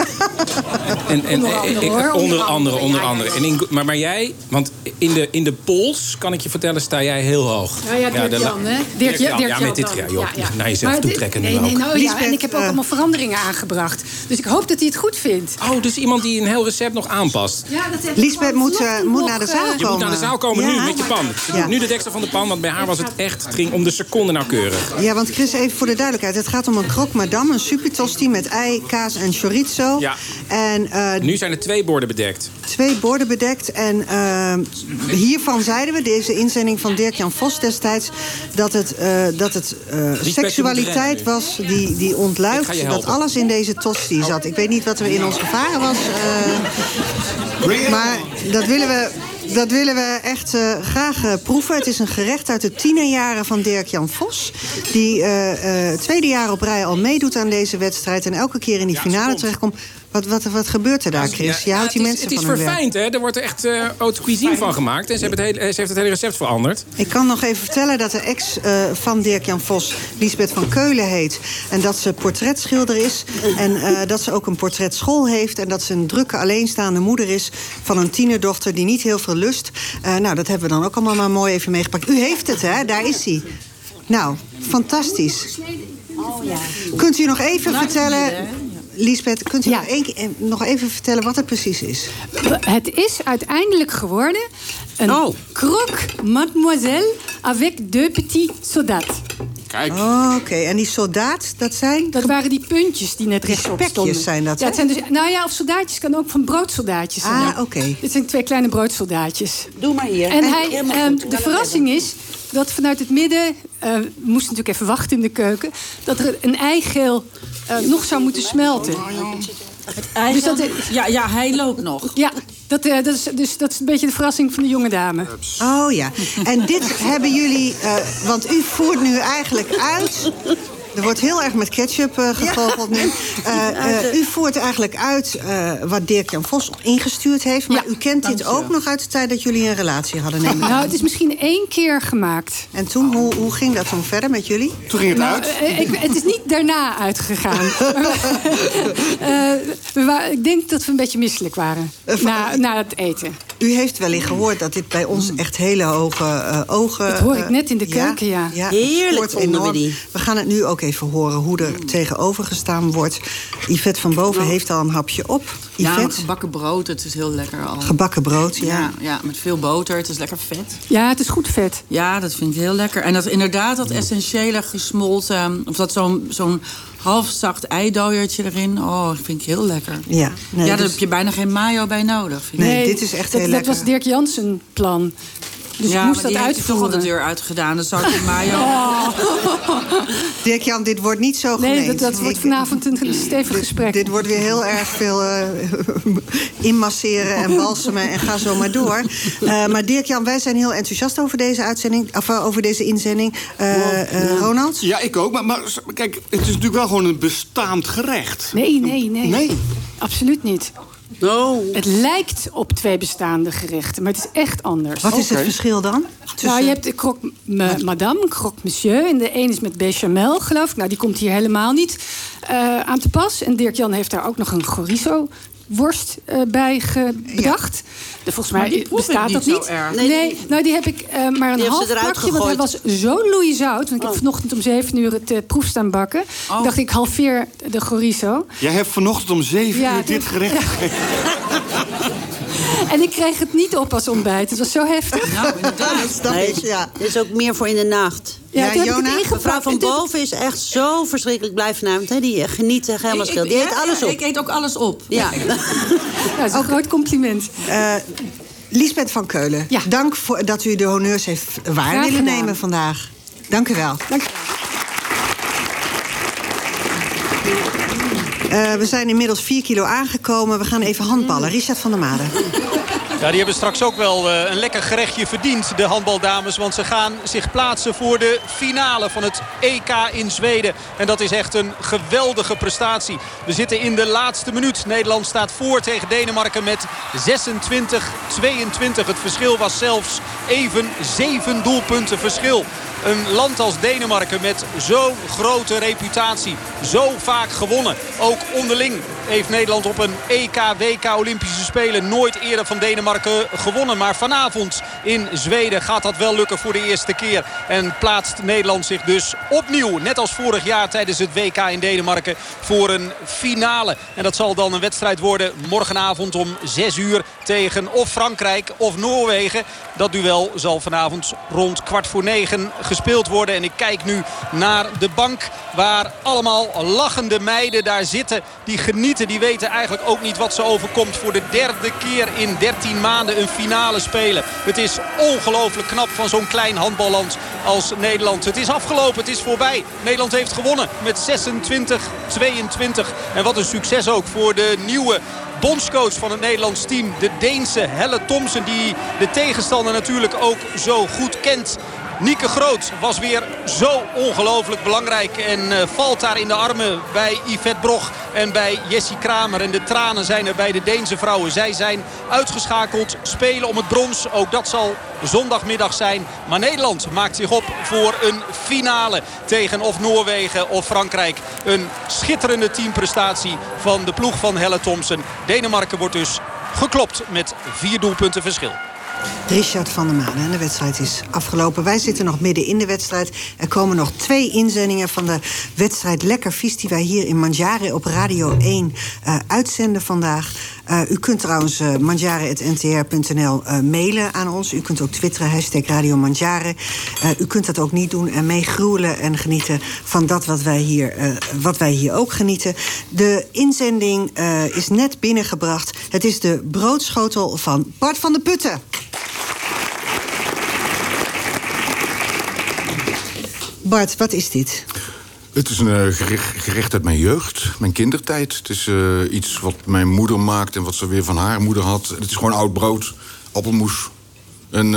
Speaker 14: Onder
Speaker 9: andere. Maar jij, want in de polls, kan ik je vertellen, sta jij heel hoog.
Speaker 14: Ja, Dirk-Jan, hè? Dirk-Jan,
Speaker 9: ja, met dit naar jezelf toe trekken nu ook.
Speaker 14: En ik heb ook allemaal veranderingen aangebracht. Dus ik hoop dat hij het goed vindt.
Speaker 9: Oh, dus iemand die een heel recept nog aanpast.
Speaker 14: Ja,
Speaker 3: Liesbeth moet naar de zaal komen.
Speaker 9: Je moet naar de zaal komen nu, met je pan. Nu de deksel van de pan, want bij haar was het echt, het ging om de seconde nauwkeurig.
Speaker 3: Ja, want Chris, even voor de duidelijkheid. Het gaat om een croque madame, een supertosti met ei, kaas en chorizo.
Speaker 9: Ja.
Speaker 3: En,
Speaker 9: nu zijn er 2 borden bedekt.
Speaker 3: 2 borden bedekt. En hiervan zeiden we, deze inzending van Dirk-Jan Vos destijds, dat het seksualiteit was die ontluikt. Dat alles in deze tosti zat. Ik weet niet wat er in ons gevaren was. Maar dat willen we echt graag proeven. Het is een gerecht uit de tienerjaren van Dirk-Jan Vos. Die 2e jaar op rij al meedoet aan deze wedstrijd. En elke keer in die finale terechtkomt. Wat gebeurt er daar, Chris? Je houdt die mensen van hun werk.
Speaker 9: Het is verfijnd, hè? Er wordt er echt haute cuisine van gemaakt. En ze heeft het hele recept veranderd.
Speaker 3: Ik kan nog even vertellen dat de ex van Dirk-Jan Vos Liesbeth van Keulen heet. En dat ze portretschilder is. En dat ze ook een portretschool heeft. En dat ze een drukke, alleenstaande moeder is van een tienerdochter die niet heel veel lust. Nou, dat hebben we dan ook allemaal maar mooi even meegepakt. U heeft het, hè? Daar is hij. Nou, fantastisch. Kunt u nog even vertellen... Liesbeth, kunt u nog even vertellen wat het precies is?
Speaker 14: Het is uiteindelijk geworden een croque mademoiselle avec 2 petits soldats.
Speaker 9: Kijk.
Speaker 3: Oh, oké. En die soldaat, dat zijn?
Speaker 14: Dat waren die puntjes die net rechtop stonden.
Speaker 3: Zijn dat?
Speaker 14: Ja, het zijn dus, of soldaatjes kan ook van broodsoldaatjes zijn.
Speaker 3: Ah, oké.
Speaker 14: Dit zijn 2 kleine broodsoldaatjes.
Speaker 6: Doe maar hier.
Speaker 14: En de verrassing is dat vanuit het midden... we moesten natuurlijk even wachten in de keuken... dat er een eigeel nog zou moeten smelten.
Speaker 7: Dus hij loopt nog.
Speaker 14: Ja, dat is een beetje de verrassing van de jonge dame.
Speaker 3: Oh ja. En dit hebben jullie... want u voert nu eigenlijk uit... Er wordt heel erg met ketchup gevogeld nu. U voert eigenlijk uit wat Dirk-Jan Vos ingestuurd heeft. Maar u kent dit ook nog uit de tijd dat jullie een relatie hadden.
Speaker 14: Nou, het is misschien 1 keer gemaakt.
Speaker 3: En toen, hoe ging dat dan verder met jullie?
Speaker 5: Toen ging het uit.
Speaker 14: Het is niet daarna uitgegaan. Ik denk dat we een beetje misselijk waren. Na het eten.
Speaker 3: U heeft wellicht gehoord dat dit bij ons echt hele hoge ogen...
Speaker 14: Dat hoor ik net in de keuken, ja.
Speaker 6: Heerlijk vonden we die.
Speaker 3: We gaan het nu ook even horen hoe er tegenover gestaan wordt. Yvette van Boven heeft al een hapje op. Yvette?
Speaker 7: Ja, gebakken brood, het is heel lekker al.
Speaker 3: Gebakken brood, ja.
Speaker 7: Ja, met veel boter, het is lekker vet.
Speaker 14: Ja, het is goed vet.
Speaker 7: Ja, dat vind ik heel lekker. En dat inderdaad dat essentiële gesmolten... of dat zo'n half zacht eidooiertje erin. Oh, dat vind ik heel lekker.
Speaker 3: Ja,
Speaker 7: daar heb je bijna geen mayo bij nodig. Vind ik.
Speaker 3: Nee, dit is echt heel lekker.
Speaker 14: Dat was Dirk Jansen plan. Dus ik moest dat uitvoeren.
Speaker 7: heeft toch al de deur uitgedaan. Dan zou ik de mayo...
Speaker 3: Dirk-Jan, dit wordt niet zo gemeend.
Speaker 14: Nee, dat wordt vanavond een stevig gesprek.
Speaker 3: Dit wordt weer heel erg veel inmasseren en balsemen en ga zo maar door. Maar Dirk-Jan, wij zijn heel enthousiast over deze uitzending, of over deze inzending. Ronald?
Speaker 5: Ja, ik ook. Maar kijk, het is natuurlijk wel gewoon een bestaand gerecht.
Speaker 14: Nee. Absoluut niet.
Speaker 6: No.
Speaker 14: Het lijkt op 2 bestaande gerechten, maar het is echt anders.
Speaker 3: Wat is het verschil dan?
Speaker 14: Nou, je hebt de croque madame, croque monsieur. En de een is met béchamel, geloof ik. Nou, die komt hier helemaal niet aan te pas. En Dirk-Jan heeft daar ook nog een chorizo-worst bij bedacht. Volgens mij bestaat dat niet. Nee, nou die heb ik maar een half pakje, want hij was zo loeizout. Want ik heb vanochtend om 7 uur het proef staan bakken. Ik dacht, ik halveer de chorizo.
Speaker 5: Jij hebt vanochtend om 7 uur dit gerecht gegeven.
Speaker 14: En ik kreeg het niet op als ontbijt. Het was zo heftig.
Speaker 6: Nou, inderdaad. Dit is ook meer voor in de nacht.
Speaker 3: Ja, Jona?
Speaker 6: Mevrouw van Boven is echt zo verschrikkelijk blij vanavond. Hè? Die geniet helemaal stil. Die eet alles op.
Speaker 7: Ik eet ook alles op.
Speaker 6: Ja.
Speaker 14: Dat is een groot compliment.
Speaker 3: Liesbeth van Keulen, dank dat u de honneurs heeft waar willen nemen vandaag. Dank u wel.
Speaker 14: Dank u
Speaker 3: wel. We zijn inmiddels 4 kilo aangekomen. We gaan even handballen. Richard van der Made.
Speaker 4: Ja, die hebben straks ook wel een lekker gerechtje verdiend, de handbaldames. Want ze gaan zich plaatsen voor de finale van het EK in Zweden. En dat is echt een geweldige prestatie. We zitten in de laatste minuut. Nederland staat voor tegen Denemarken met 26-22. Het verschil was zelfs even 7 doelpunten verschil. Een land als Denemarken met zo'n grote reputatie. Zo vaak gewonnen. Ook onderling heeft Nederland op een EK, WK Olympische Spelen nooit eerder van Denemarken gewonnen. Maar vanavond in Zweden gaat dat wel lukken voor de eerste keer. En plaatst Nederland zich dus opnieuw, net als vorig jaar tijdens het WK in Denemarken, voor een finale. En dat zal dan een wedstrijd worden morgenavond om 6 uur tegen of Frankrijk of Noorwegen. Dat duel zal vanavond rond 8:45 gespeeld worden. En ik kijk nu naar de bank waar allemaal lachende meiden daar zitten. Die genieten, die weten eigenlijk ook niet wat ze overkomt. Voor de 3e keer in 13 maanden een finale spelen. Het is ongelooflijk knap van zo'n klein handballand als Nederland. Het is afgelopen, het is voorbij. Nederland heeft gewonnen met 26-22. En wat een succes ook voor de nieuwe bondscoach van het Nederlands team. De Deense Helle Thomsen, die de tegenstander natuurlijk ook zo goed kent. Nieke Groot was weer zo ongelooflijk belangrijk. En valt daar in de armen bij Yvette Brog en bij Jessie Kramer. En de tranen zijn er bij de Deense vrouwen. Zij zijn uitgeschakeld, spelen om het brons. Ook dat zal zondagmiddag zijn. Maar Nederland maakt zich op voor een finale tegen of Noorwegen of Frankrijk. Een schitterende teamprestatie van de ploeg van Helle Thomsen. Denemarken wordt dus geklopt met 4 doelpunten verschil.
Speaker 3: Richard van der Made. En de wedstrijd is afgelopen. Wij zitten nog midden in de wedstrijd. Er komen nog 2 inzendingen van de wedstrijd Lekker Vies, die wij hier in Mandjaren op Radio 1 uitzenden vandaag. U kunt trouwens mandjaren@ntr.nl mailen aan ons. U kunt ook twitteren, #Radio Mandjaren. U kunt dat ook niet doen en mee gruwelen en genieten van dat wat wij hier ook genieten. De inzending is net binnengebracht. Het is de broodschotel van Bart van de Putten. Bart, wat is dit?
Speaker 15: Het is een gerecht uit mijn jeugd, mijn kindertijd. Het is iets wat mijn moeder maakt en wat ze weer van haar moeder had. Het is gewoon oud brood, appelmoes en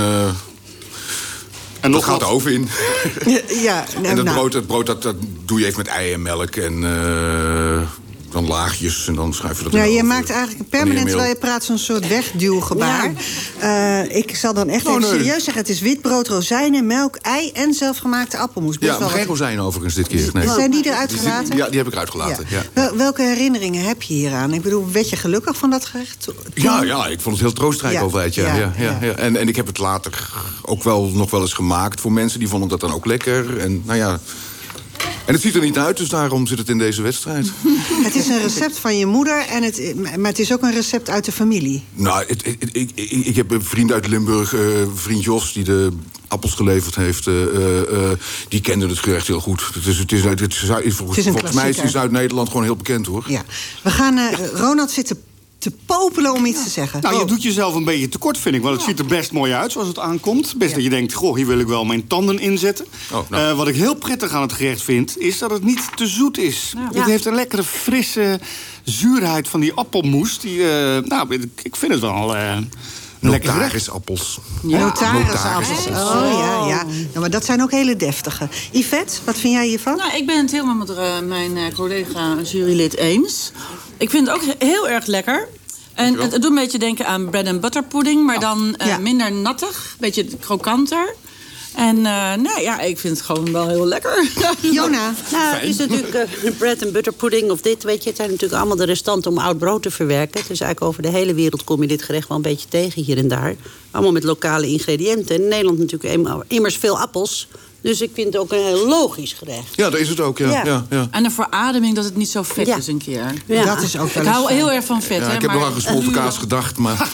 Speaker 15: dat gaat de oven in.
Speaker 3: Ja,
Speaker 15: en dat brood dat doe je even met ei en melk en dan laagjes en dan schuif je dat in de oven.
Speaker 3: Je maakt eigenlijk permanent, terwijl je praat, zo'n soort wegduwgebaar. Ja. Ik zal dan echt even serieus zeggen. Het is wit brood, rozijnen, melk, ei en zelfgemaakte appelmoes.
Speaker 15: Ja, maar geen rozijnen overigens dit keer. Nee.
Speaker 3: Zijn die eruit gelaten?
Speaker 15: Ja, die heb ik eruit gelaten. Ja.
Speaker 3: Welke herinneringen heb je hieraan? Ik bedoel, werd je gelukkig van dat gerecht?
Speaker 15: Ja, ik vond het heel troostrijk altijd. Ja. En ik heb het later ook nog wel eens gemaakt voor mensen. Die vonden dat dan ook lekker. En nou ja... En het ziet er niet uit, dus daarom zit het in deze wedstrijd.
Speaker 3: Het is een recept van je moeder, maar het is ook een recept uit de familie.
Speaker 15: Nou, ik heb een vriend uit Limburg, vriend Jos, die de appels geleverd heeft. Die kende het gerecht heel goed. Volgens mij is het in Zuid-Nederland gewoon heel bekend, hoor.
Speaker 3: Ja. We gaan... Ronald zit te popelen om iets te zeggen.
Speaker 5: Nou, je doet jezelf een beetje tekort, vind ik. Want het ziet er best mooi uit zoals het aankomt. Best dat je denkt, goh, hier wil ik wel mijn tanden inzetten. Wat ik heel prettig aan het gerecht vind, is dat het niet te zoet is. Ja. Het heeft een lekkere, frisse zuurheid van die appelmoes. Ik vind het wel...
Speaker 15: Notarisappels.
Speaker 3: Notarisappels. Oh ja. Nou, maar dat zijn ook hele deftige. Yvette, wat vind jij hiervan?
Speaker 7: Nou, ik ben het helemaal met mijn collega jurylid eens. Ik vind het ook heel erg lekker. En het doet een beetje denken aan bread and butter pudding, maar dan minder nattig, een beetje krokanter. En ik vind het gewoon wel heel lekker.
Speaker 3: Jona?
Speaker 6: Nou, is natuurlijk bread and butter pudding of dit, weet je. Het zijn natuurlijk allemaal de restanten om oud brood te verwerken. Het is eigenlijk over de hele wereld kom je dit gerecht wel een beetje tegen hier en daar. Allemaal met lokale ingrediënten. In Nederland natuurlijk immers veel appels. Dus ik vind het ook een heel logisch gerecht.
Speaker 15: Ja, dat is het ook, ja.
Speaker 7: En de verademing dat het niet zo vet is een keer.
Speaker 3: Ja. Dat is ook wel
Speaker 7: ik hou heel erg van vet.
Speaker 15: Ja, ik heb nog aan gesmolten kaas gedacht, maar...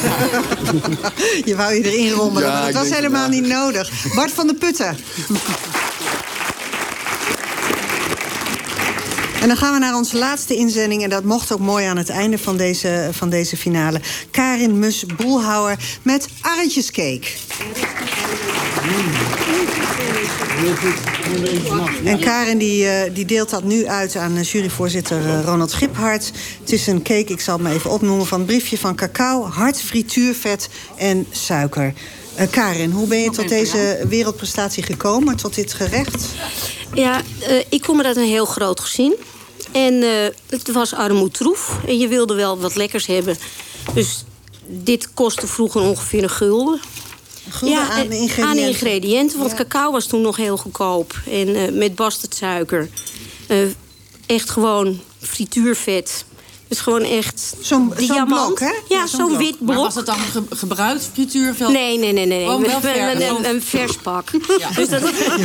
Speaker 3: Je wou je erin rommelen, maar dat was helemaal niet nodig. Bart van de Putten. En dan gaan we naar onze laatste inzending. En dat mocht ook mooi aan het einde van deze finale. Karin Mus-Boelhouwer met arretjescake. En Karin die deelt dat nu uit aan juryvoorzitter Ronald Giphart. Het is een cake, ik zal het maar even opnoemen, van een briefje van cacao, hard frituurvet en suiker. Karin, hoe ben je tot deze wereldprestatie gekomen, tot dit gerecht?
Speaker 8: Ja, ik kom uit een heel groot gezin. En het was armoedtroef. En je wilde wel wat lekkers hebben. Dus dit kostte vroeger ongeveer €1. Aan ingrediënten. Want cacao was toen nog heel goedkoop. En met bastardsuiker. Echt gewoon frituurvet. Dus gewoon echt
Speaker 3: zo'n blok, hè?
Speaker 8: Ja, zo'n wit blok. Maar
Speaker 7: was het dan gebruikt frituurvet?
Speaker 8: Nee.
Speaker 7: Oh, wel vers.
Speaker 8: Een vers pak.
Speaker 7: Ja.
Speaker 8: Dus dat...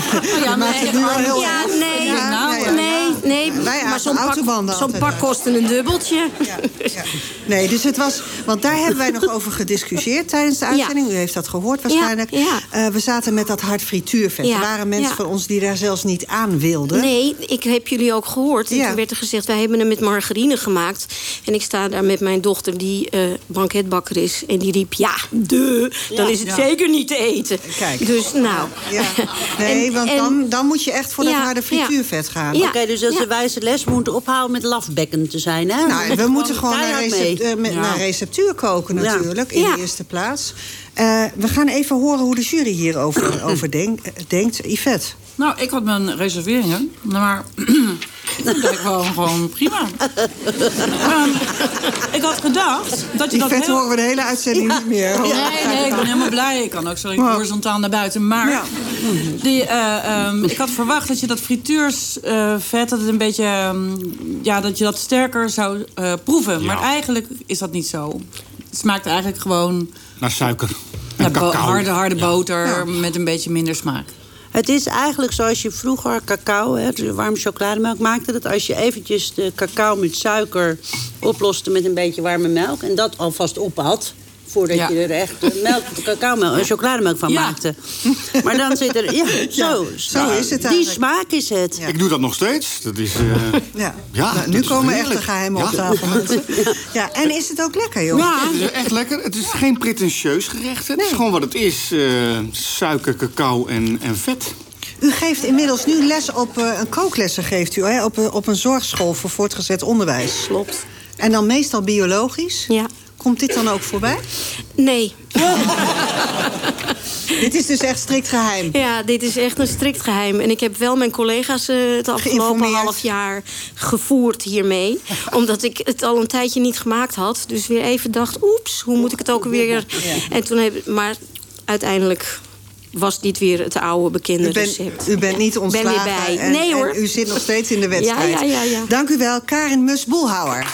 Speaker 8: Nee. Maar zo'n pak kostte een dubbeltje.
Speaker 3: Ja. Nee, dus het was... Want daar hebben wij nog over gediscussieerd tijdens de uitzending. U heeft dat gehoord waarschijnlijk. We zaten met dat hard frituurvet. Er waren mensen van ons die daar zelfs niet aan wilden.
Speaker 8: Nee, ik heb jullie ook gehoord. Toen werd er gezegd, wij hebben hem met margarine gemaakt. En ik sta daar met mijn dochter die banketbakker is. En die riep, dan is het zeker niet te eten.
Speaker 3: Kijk.
Speaker 8: Dus nou...
Speaker 3: Ja. Nee, want dan moet je echt voor dat harde frituurvet gaan.
Speaker 6: Oké, dus dat is de wijze les. We moeten ophouden met lafbekken te zijn, hè?
Speaker 3: Nou, we moeten gewoon naar receptuur koken natuurlijk, in de eerste plaats. We gaan even horen hoe de jury hierover denkt. Yvette?
Speaker 7: Nou, ik had mijn reserveringen, maar... Dat is gewoon prima. Ik had gedacht dat je
Speaker 3: dat vet horen we de hele uitzending niet meer.
Speaker 7: Nee, ik ben helemaal blij. Ik kan ook zo horizontaal naar buiten. Maar ik had verwacht dat je dat frituursvet... dat het een beetje... dat je dat sterker zou proeven. Ja. Maar eigenlijk is dat niet zo. Het smaakt eigenlijk gewoon...
Speaker 5: naar suiker.
Speaker 7: Harde boter met een beetje minder smaak.
Speaker 6: Het is eigenlijk zoals je vroeger cacao, warme chocolademelk maakte. Dat als je eventjes de cacao met suiker oploste met een beetje warme melk... en dat alvast op had... voordat je er echt cacao-melk en chocolademelk van maakte. Maar dan zit er... Zo is het eigenlijk. Die smaak is het.
Speaker 5: Ik doe dat nog steeds. Dat is...
Speaker 3: nu komen echt de geheimen op tafel. Ja, en is het ook lekker, joh?
Speaker 5: Ja, het is echt lekker. Het is geen pretentieus gerecht. Het is gewoon wat het is. Suiker, cacao en vet.
Speaker 3: U geeft inmiddels nu les op... een kooklessen geeft u, hè? Op een zorgschool voor voortgezet onderwijs.
Speaker 8: Klopt.
Speaker 3: En dan meestal biologisch?
Speaker 8: Ja.
Speaker 3: Komt dit dan ook voorbij?
Speaker 8: Nee.
Speaker 3: Dit is dus echt strikt geheim?
Speaker 8: Ja, dit is echt een strikt geheim. En ik heb wel mijn collega's het afgelopen half jaar gevoerd hiermee. Omdat ik het al een tijdje niet gemaakt had. Dus weer even dacht, oeps, hoe moet ik het ook weer... En toen maar uiteindelijk... was dit weer het oude bekende recept.
Speaker 3: U bent niet ontslagen.
Speaker 8: Ben weer bij. Nee hoor.
Speaker 3: En u zit nog steeds in de wedstrijd.
Speaker 8: Ja.
Speaker 3: Dank u wel, Karin Mus-Boelhouwer.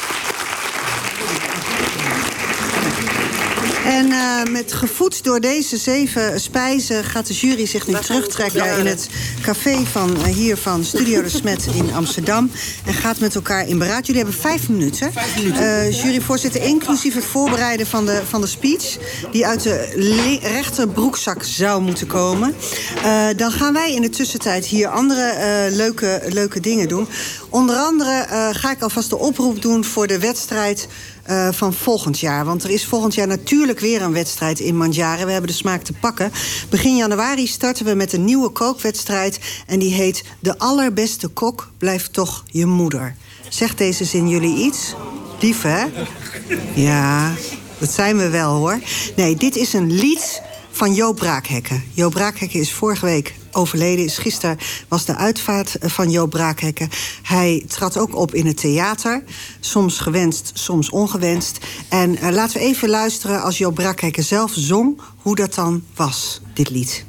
Speaker 3: En met gevoed door deze 7 spijzen gaat de jury zich nu terugtrekken in het café van Studio de Smet in Amsterdam. En gaat met elkaar in beraad. Jullie hebben 5 minuten.
Speaker 5: 5 minuten.
Speaker 3: Juryvoorzitter, inclusief het voorbereiden van de speech, die uit de rechter broekzak zou moeten komen. Dan gaan wij in de tussentijd hier andere leuke dingen doen. Onder andere ga ik alvast de oproep doen voor de wedstrijd van volgend jaar. Want er is volgend jaar natuurlijk weer een wedstrijd in Mandjaren. We hebben de smaak te pakken. Begin januari starten we met een nieuwe kookwedstrijd. En die heet De allerbeste kok blijft toch je moeder. Zegt deze zin jullie iets? Lief, hè? Ja, dat zijn we wel, hoor. Nee, dit is een lied van Joop Braakhekken. Joop Braakhekken is vorige week overleden. Gisteren was de uitvaart van Joop Braakhekken. Hij trad ook op in het theater. Soms gewenst, soms ongewenst. En laten we even luisteren als Joop Braakhekken zelf zong hoe dat dan was, dit lied.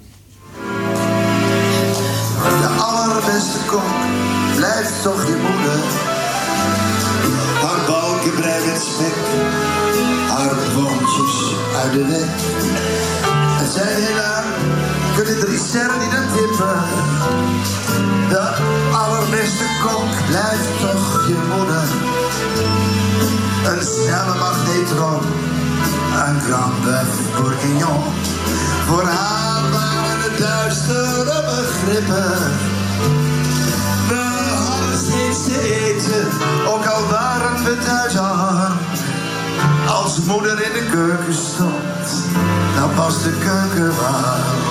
Speaker 16: De allerbeste kok blijft toch je moeder. Haar balkenbreid met spek, haar woontjes uit de weg. En zij helaas kunnen 3 sterren niet aan tippen. De allerbeste kok blijft toch je moeder. Een snelle magnetron, een grand bœuf bourguignon. Voor haar waren het duistere begrippen. We hadden steeds te eten, ook al waren we thuis arm. Als moeder in de keuken stond, dan was de keuken warm.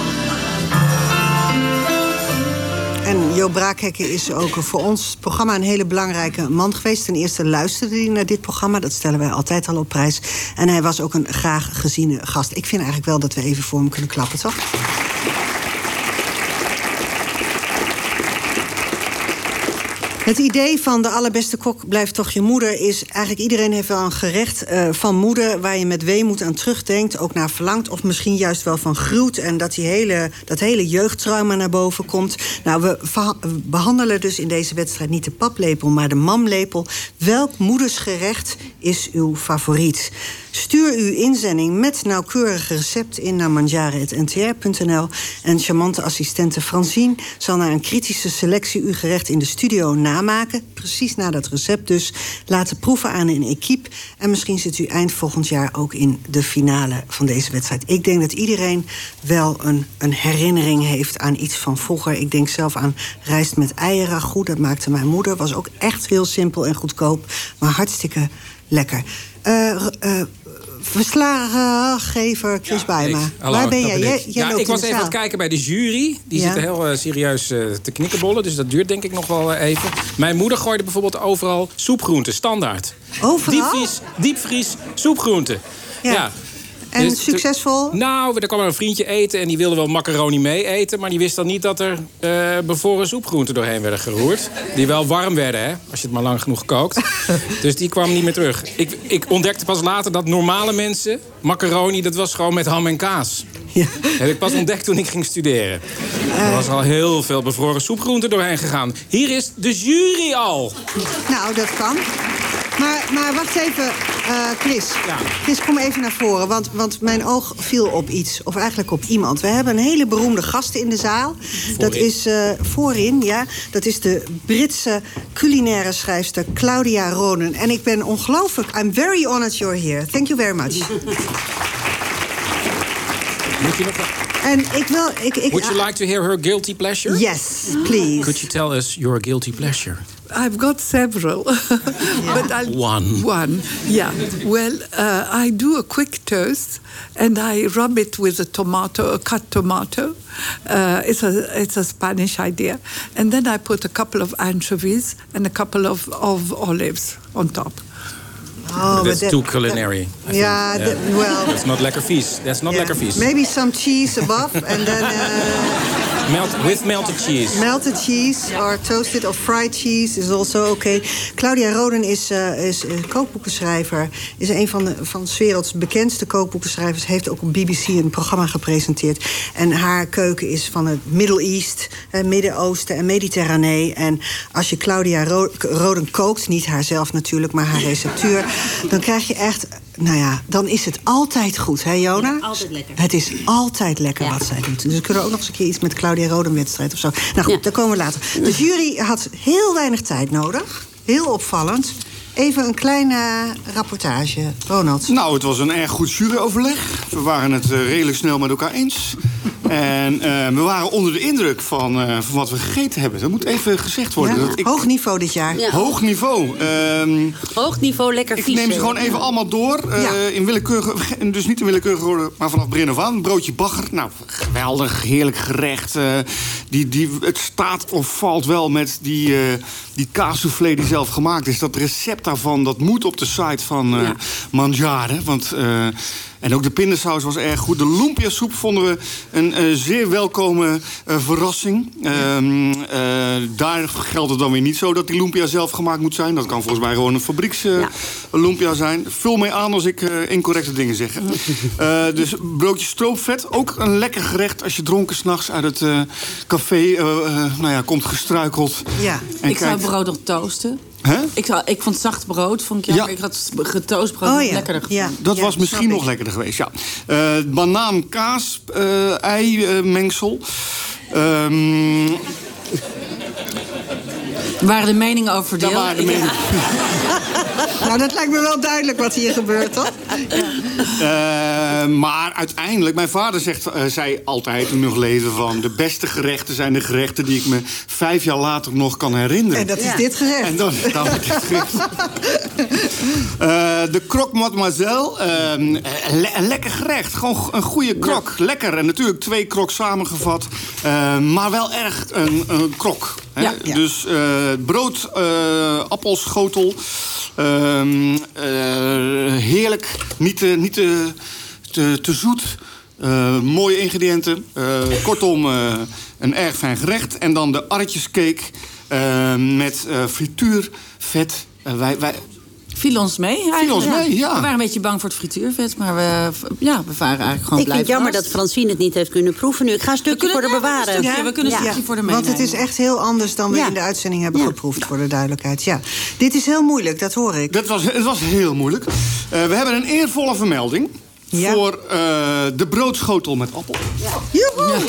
Speaker 3: En Joop Braakhekken is ook voor ons programma een hele belangrijke man geweest. Ten eerste luisterde hij naar dit programma. Dat stellen wij altijd al op prijs. En hij was ook een graag geziene gast. Ik vind eigenlijk wel dat we even voor hem kunnen klappen, toch? Het idee van de allerbeste kok blijft toch je moeder is... eigenlijk iedereen heeft wel een gerecht van moeder... waar je met weemoed aan terugdenkt, ook naar verlangt... of misschien juist wel van gruwt en dat hele jeugdtrauma naar boven komt. Nou, we behandelen dus in deze wedstrijd niet de paplepel... maar de mamlepel. Welk moedersgerecht is uw favoriet? Stuur uw inzending met nauwkeurige recept in naar mandjaren@ntr.nl. En charmante assistente Francine zal na een kritische selectie uw gerecht in de studio namaken. Precies na dat recept dus. Laten proeven aan een equipe. En misschien zit u eind volgend jaar ook in de finale van deze wedstrijd. Ik denk dat iedereen wel een herinnering heeft aan iets van vroeger. Ik denk zelf aan rijst met eierragout. Dat maakte mijn moeder. Was ook echt heel simpel en goedkoop. Maar hartstikke lekker. Verslaggever Chris Bijma. Waar ben jij?
Speaker 9: Ik was even aan het kijken bij de jury. Die zitten heel serieus te knikkenbollen. Dus dat duurt denk ik nog wel even. Mijn moeder gooide bijvoorbeeld overal soepgroenten. Standaard.
Speaker 3: Overal?
Speaker 9: Diepvries soepgroenten. Ja.
Speaker 3: En dus succesvol?
Speaker 9: Nou, er kwam een vriendje eten en die wilde wel macaroni mee eten... maar die wist dan niet dat er bevroren soepgroenten doorheen werden geroerd. Die wel warm werden, hè, als je het maar lang genoeg kookt. Dus die kwam niet meer terug. Ik ontdekte pas later dat normale mensen... macaroni, dat was gewoon met ham en kaas. Ja. Dat heb ik pas ontdekt toen ik ging studeren. Er was al heel veel bevroren soepgroenten doorheen gegaan. Hier is de jury al.
Speaker 3: Nou, dat kan. Maar wacht even, Chris. Ja. Chris, kom even naar voren, want mijn oog viel op iets. Of eigenlijk op iemand. We hebben een hele beroemde gast in de zaal. Voorin. Dat is voorin, ja. Dat is de Britse culinaire schrijfster Claudia Ronen. En ik ben ongelooflijk... I'm very honored you're here. Thank you very much.
Speaker 9: Moet je nog...
Speaker 3: En ik wil...
Speaker 9: Would you like to hear her guilty pleasure?
Speaker 3: Yes, please.
Speaker 9: Could you tell us your guilty pleasure?
Speaker 17: I've got several. But One, yeah. Well, I do a quick toast and I rub it with a cut tomato. It's a Spanish idea. And then I put a couple of anchovies and a couple of olives on top.
Speaker 9: Oh, that's too culinary.
Speaker 3: Yeah, well...
Speaker 9: That's not lekker vies. That's not lekker vies.
Speaker 3: Maybe some cheese above and then...
Speaker 9: With melted cheese.
Speaker 3: Melted cheese or toasted or fried cheese is also okay. Claudia Roden is kookboekenschrijver. Is een van 's werelds bekendste kookboekenschrijvers. Heeft ook op BBC een programma gepresenteerd. En haar keuken is van het Middle East, Midden-Oosten en Mediterranee. En als je Claudia Roden kookt, niet haarzelf natuurlijk, maar haar receptuur, dan krijg je echt... Nou ja, dan is het altijd goed, hè Jona?
Speaker 6: Ja, altijd lekker.
Speaker 3: Het is altijd lekker wat zij doet. Dus we kunnen ook nog eens een keer iets met Claudia Roden-wedstrijd of zo. Nou goed, daar komen we later. De jury had heel weinig tijd nodig. Heel opvallend. Even een kleine rapportage. Ronald.
Speaker 5: Nou, het was een erg goed juryoverleg. We waren het redelijk snel met elkaar eens. En we waren onder de indruk van wat we gegeten hebben. Dat moet even gezegd worden.
Speaker 3: Ja, hoog niveau dit jaar.
Speaker 6: Ja.
Speaker 5: Hoog niveau.
Speaker 6: Hoog niveau, lekker vies.
Speaker 5: Ik neem ze gewoon even allemaal door. In willekeurige, dus niet in willekeurige orde, maar vanaf begin af aan. Broodje bagger. Nou, geweldig, heerlijk gerecht. Het staat of valt wel met die kaassoufflé die zelf gemaakt is. Dat recept daarvan, dat moet op de site van Mangiare. Want... En ook de pindasaus was erg goed. De lumpiasoep vonden we een zeer welkome verrassing. Daar geldt het dan weer niet zo dat die lumpia zelf gemaakt moet zijn. Dat kan volgens mij gewoon een fabrieks lumpia zijn. Vul mee aan als ik incorrecte dingen zeg. Dus broodje stroopvet, ook een lekker gerecht als je dronken 's nachts uit het café komt gestruikeld.
Speaker 7: Ja. Ik zou brood nog toasten.
Speaker 5: Huh?
Speaker 7: Ik vond zacht brood, vond ik jammer. Ik had getoast brood lekkerder gevonden.
Speaker 5: Ja. Dat was misschien nog lekkerder geweest, ja. Banaan, kaas, ei-mengsel.
Speaker 7: Waren de meningen over verdeeld?
Speaker 5: Daar waren de meningen.
Speaker 3: Nou, dat lijkt me wel duidelijk wat hier gebeurt, toch?
Speaker 5: Maar uiteindelijk, mijn vader zei altijd toen nog leven van... de beste gerechten zijn de gerechten die ik me 5 jaar later nog kan herinneren.
Speaker 3: En dat is dit gerecht.
Speaker 5: En dan dit gerecht. De croque mademoiselle, een lekker gerecht. Gewoon een goede krok. Ja. Lekker. En natuurlijk 2 crocs samengevat. Maar wel erg een krok. Ja. Dus brood, appelschotel. Heerlijk. Niet te zoet. Mooie ingrediënten. Kortom, een erg fijn gerecht. En dan de arretjescake met frituurvet.
Speaker 7: Viel ons mee eigenlijk.
Speaker 5: Viel ons mee, ja.
Speaker 7: We waren een beetje bang voor het frituurvet, maar we waren eigenlijk gewoon blij.
Speaker 6: Ik vind het jammer dat Francine het niet heeft kunnen proeven nu. Ik ga een stukje voor de bewaren.
Speaker 7: We kunnen een stukje voor de meenemen.
Speaker 3: Want het is echt heel anders dan we in de uitzending hebben geproefd, voor de duidelijkheid. Ja. Dit is heel moeilijk, dat hoor ik.
Speaker 5: Het was heel moeilijk. We hebben een eervolle vermelding voor de broodschotel met appel.
Speaker 3: Ja. Joehoe!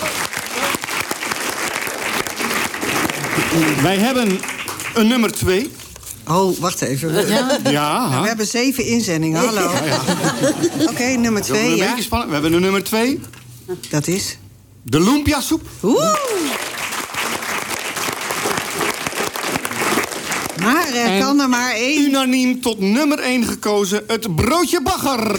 Speaker 5: Ja. Wij hebben een nummer 2.
Speaker 3: Oh, wacht even.
Speaker 5: Ja.
Speaker 3: We hebben 7 inzendingen, hallo. Ja. Oké, nummer 2,
Speaker 5: een beetje spannend. We hebben een nummer 2.
Speaker 3: Dat is?
Speaker 5: De lumpiasoep.
Speaker 3: Oeh! Maar er kan er maar 1.
Speaker 5: Unaniem tot nummer 1 gekozen, het broodje bagger.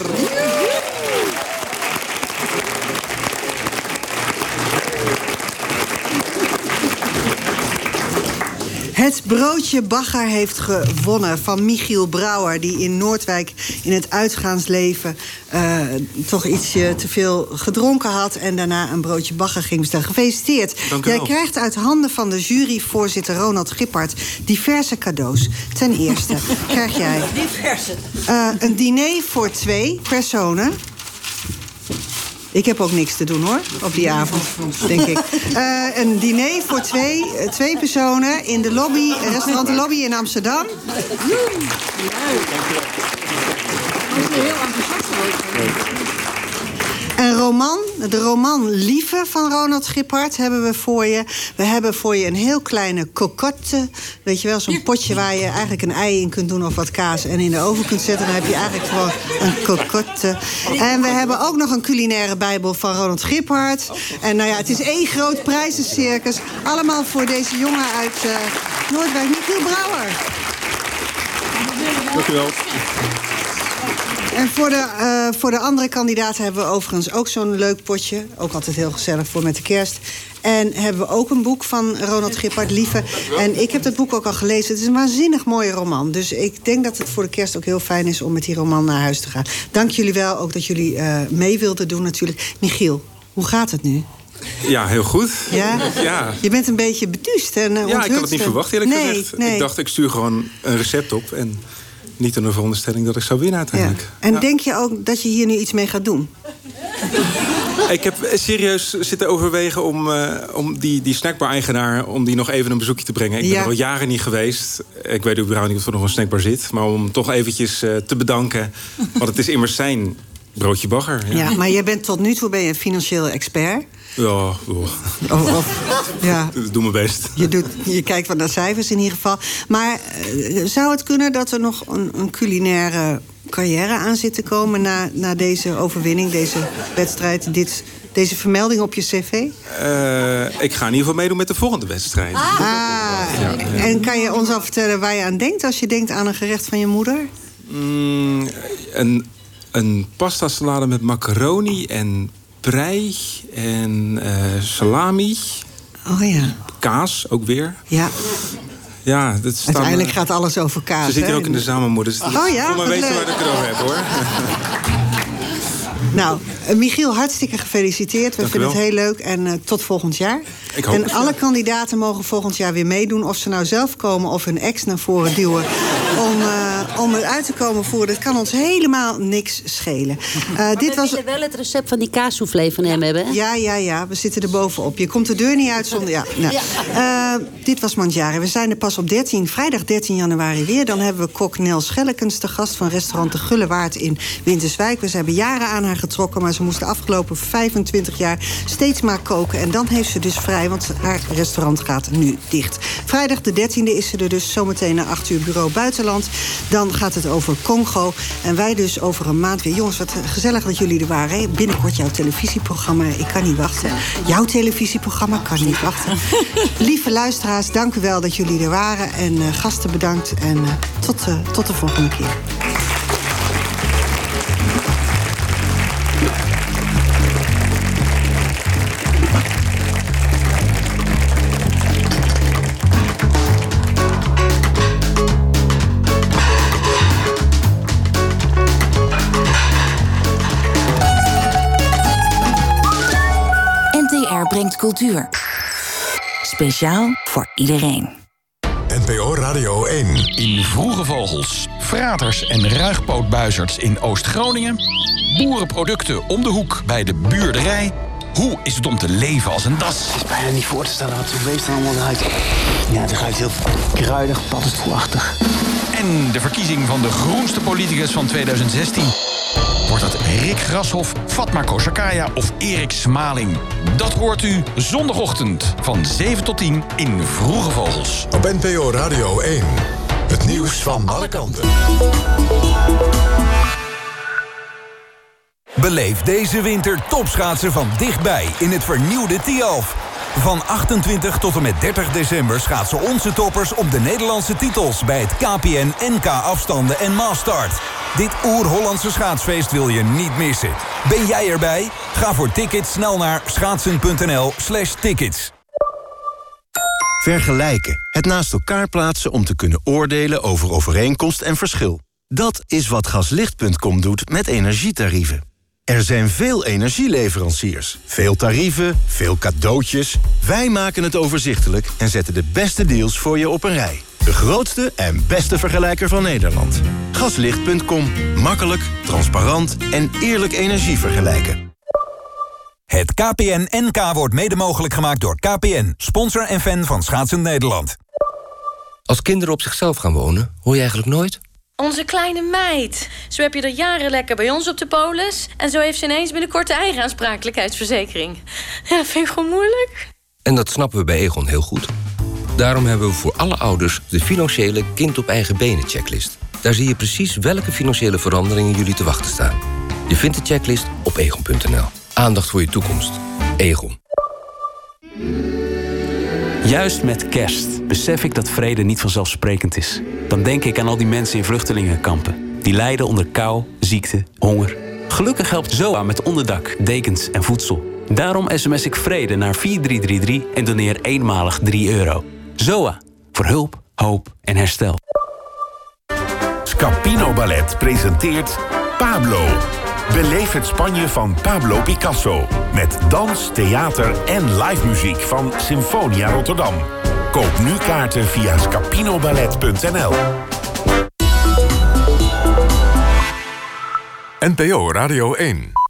Speaker 3: Het broodje bagger heeft gewonnen van Michiel Brouwer... die in Noordwijk in het uitgaansleven toch ietsje te veel gedronken had... en daarna een broodje bagger ging bestellen. Gefeliciteerd. Jij krijgt uit handen van de juryvoorzitter Ronald Gippard... diverse cadeaus. Ten eerste krijg jij een diner voor 2 personen... Ik heb ook niks te doen, hoor, op die avond, denk ik. Een diner voor 2 personen in de lobby, restaurant De Lobby in Amsterdam. Een roman, de roman Lieve van Ronald Gippard hebben we voor je. We hebben voor je een heel kleine cocotte. Weet je wel, zo'n potje waar je eigenlijk een ei in kunt doen of wat kaas en in de oven kunt zetten. Dan heb je eigenlijk gewoon een cocotte. En we hebben ook nog een culinaire bijbel van Ronald Gippard. En nou ja, het is één groot prijzencircus. Allemaal voor deze jongen uit Noordwijk, Michiel Brouwer.
Speaker 12: Dank u wel.
Speaker 3: En voor de andere kandidaten hebben we overigens ook zo'n leuk potje. Ook altijd heel gezellig voor met de kerst. En hebben we ook een boek van Ronald Gippard, Lieve. En ik heb dat boek ook al gelezen. Het is een waanzinnig mooie roman. Dus ik denk dat het voor de kerst ook heel fijn is om met die roman naar huis te gaan. Dank jullie wel, ook dat jullie mee wilden doen natuurlijk. Michiel, hoe gaat het nu?
Speaker 12: Ja, heel goed.
Speaker 3: Ja?
Speaker 12: Ja.
Speaker 3: Je bent een beetje beduust en
Speaker 12: ja, ik had het niet verwacht, eerlijk gezegd.
Speaker 3: Nee.
Speaker 12: Ik dacht, ik stuur gewoon een recept op. En niet in de veronderstelling dat ik zou winnen uiteindelijk.
Speaker 3: Ja. En denk je ook dat je hier nu iets mee gaat doen?
Speaker 12: Ik heb serieus zitten overwegen om die snackbar-eigenaar om die nog even een bezoekje te brengen. Ik ben er al jaren niet geweest. Ik weet überhaupt niet of er nog een snackbar zit. Maar om toch eventjes te bedanken. Want het is immers zijn broodje bagger.
Speaker 3: Ja, maar je bent tot nu toe een financieel expert.
Speaker 12: Ja,
Speaker 3: ja.
Speaker 12: Ik doe mijn best.
Speaker 3: Je kijkt wat naar cijfers in ieder geval. Maar zou het kunnen dat er nog een culinaire carrière aan zit te komen na deze overwinning, deze wedstrijd, deze vermelding op je cv?
Speaker 12: Ik ga in ieder geval meedoen met de volgende wedstrijd.
Speaker 3: En kan je ons al vertellen waar je aan denkt als je denkt aan een gerecht van je moeder?
Speaker 12: Een pasta salade met macaroni en prei en salami.
Speaker 3: Oh ja.
Speaker 12: Kaas ook weer.
Speaker 3: Ja.
Speaker 12: Ja,
Speaker 3: uiteindelijk gaat alles over kaas.
Speaker 12: Ze zit hier ook in de samenmoeder. Dus
Speaker 3: oh ja,
Speaker 12: voor mij weten waar ik het over heb, hoor.
Speaker 3: Nou, Michiel, hartstikke gefeliciteerd. We vinden het heel leuk en tot volgend jaar.
Speaker 12: Ik hoop
Speaker 3: en alle kandidaten mogen volgend jaar weer meedoen. Of ze nou zelf komen of hun ex naar voren duwen om eruit te komen voeren. Dat kan ons helemaal niks schelen.
Speaker 6: Dit was wel het recept van die kaassoufflé van hem hebben, hè?
Speaker 3: Ja, we zitten er bovenop. Je komt de deur niet uit zonder... Ja, nou. Dit was Mandjari. We zijn er pas op vrijdag 13 januari weer. Dan hebben we kok Nel Schellekens te gast van restaurant De Gullewaard in Winterswijk. We hebben jaren aan haar getrokken, maar ze moest de afgelopen 25 jaar steeds maar koken. En dan heeft ze dus vrij, want haar restaurant gaat nu dicht. Vrijdag de 13e is ze er dus zometeen naar 8 uur bureau buitenland. Dan gaat het over Congo. En wij dus over een maand weer. Jongens, wat gezellig dat jullie er waren. Hè? Binnenkort jouw televisieprogramma. Ik kan niet wachten. Jouw televisieprogramma kan niet wachten. Lieve luisteraars, dank u wel dat jullie er waren. En gasten bedankt. En tot de volgende keer.
Speaker 18: Brengt cultuur. Speciaal voor iedereen.
Speaker 1: NPO Radio 1.
Speaker 19: In Vroege Vogels, fraters en ruigpootbuizerds in Oost-Groningen. Boerenproducten om de hoek bij de buurderij. Hoe is het om te leven als een das?
Speaker 20: Het is bijna niet voor te stellen wat zo'n beest er allemaal uit. Ja, het ruikt heel kruidig, paddenstoelachtig.
Speaker 19: En de verkiezing van de groenste politicus van 2016. Wordt het Rick Grashoff, Fatma Kossakaya of Erik Smaling? Dat hoort u zondagochtend van 7 tot 10 in Vroege Vogels.
Speaker 1: Op NPO Radio 1. Het nieuws van alle kanten.
Speaker 21: Beleef deze winter topschaatsen van dichtbij in het vernieuwde Tialf. Van 28 tot en met 30 december schaatsen onze toppers op de Nederlandse titels bij het KPN NK afstanden en Maastart. Dit oer-Hollandse schaatsfeest wil je niet missen. Ben jij erbij? Ga voor tickets snel naar schaatsen.nl/tickets.
Speaker 22: Vergelijken. Het naast elkaar plaatsen om te kunnen oordelen over overeenkomst en verschil. Dat is wat Gaslicht.com doet met energietarieven. Er zijn veel energieleveranciers, veel tarieven, veel cadeautjes. Wij maken het overzichtelijk en zetten de beste deals voor je op een rij. De grootste en beste vergelijker van Nederland. Gaslicht.com. Makkelijk, transparant en eerlijk energie vergelijken.
Speaker 21: Het KPN NK wordt mede mogelijk gemaakt door KPN, sponsor en fan van Schaatsend Nederland.
Speaker 23: Als kinderen op zichzelf gaan wonen, hoor je eigenlijk nooit...
Speaker 2: Onze kleine meid. Zo heb je er jaren lekker bij ons op de polis. En zo heeft ze ineens binnenkort de eigen aansprakelijkheidsverzekering. Ja, dat vind ik gewoon moeilijk.
Speaker 10: En dat snappen we bij Egon heel goed. Daarom hebben we voor alle ouders de financiële kind op eigen benen checklist. Daar zie je precies welke financiële veranderingen jullie te wachten staan. Je vindt de checklist op egon.nl. Aandacht voor je toekomst. Egon.
Speaker 23: Juist met kerst besef ik dat vrede niet vanzelfsprekend is. Dan denk ik aan al die mensen in vluchtelingenkampen. Die lijden onder kou, ziekte, honger. Gelukkig helpt ZOA met onderdak, dekens en voedsel. Daarom sms ik vrede naar 4333 en doneer eenmalig €3. ZOA. Voor hulp, hoop en herstel.
Speaker 24: Scapino Ballet presenteert Pablo. Beleef het Spanje van Pablo Picasso. Met dans, theater en live muziek van Symfonia Rotterdam. Koop nu kaarten via scapinoballet.nl.
Speaker 1: NPO Radio 1.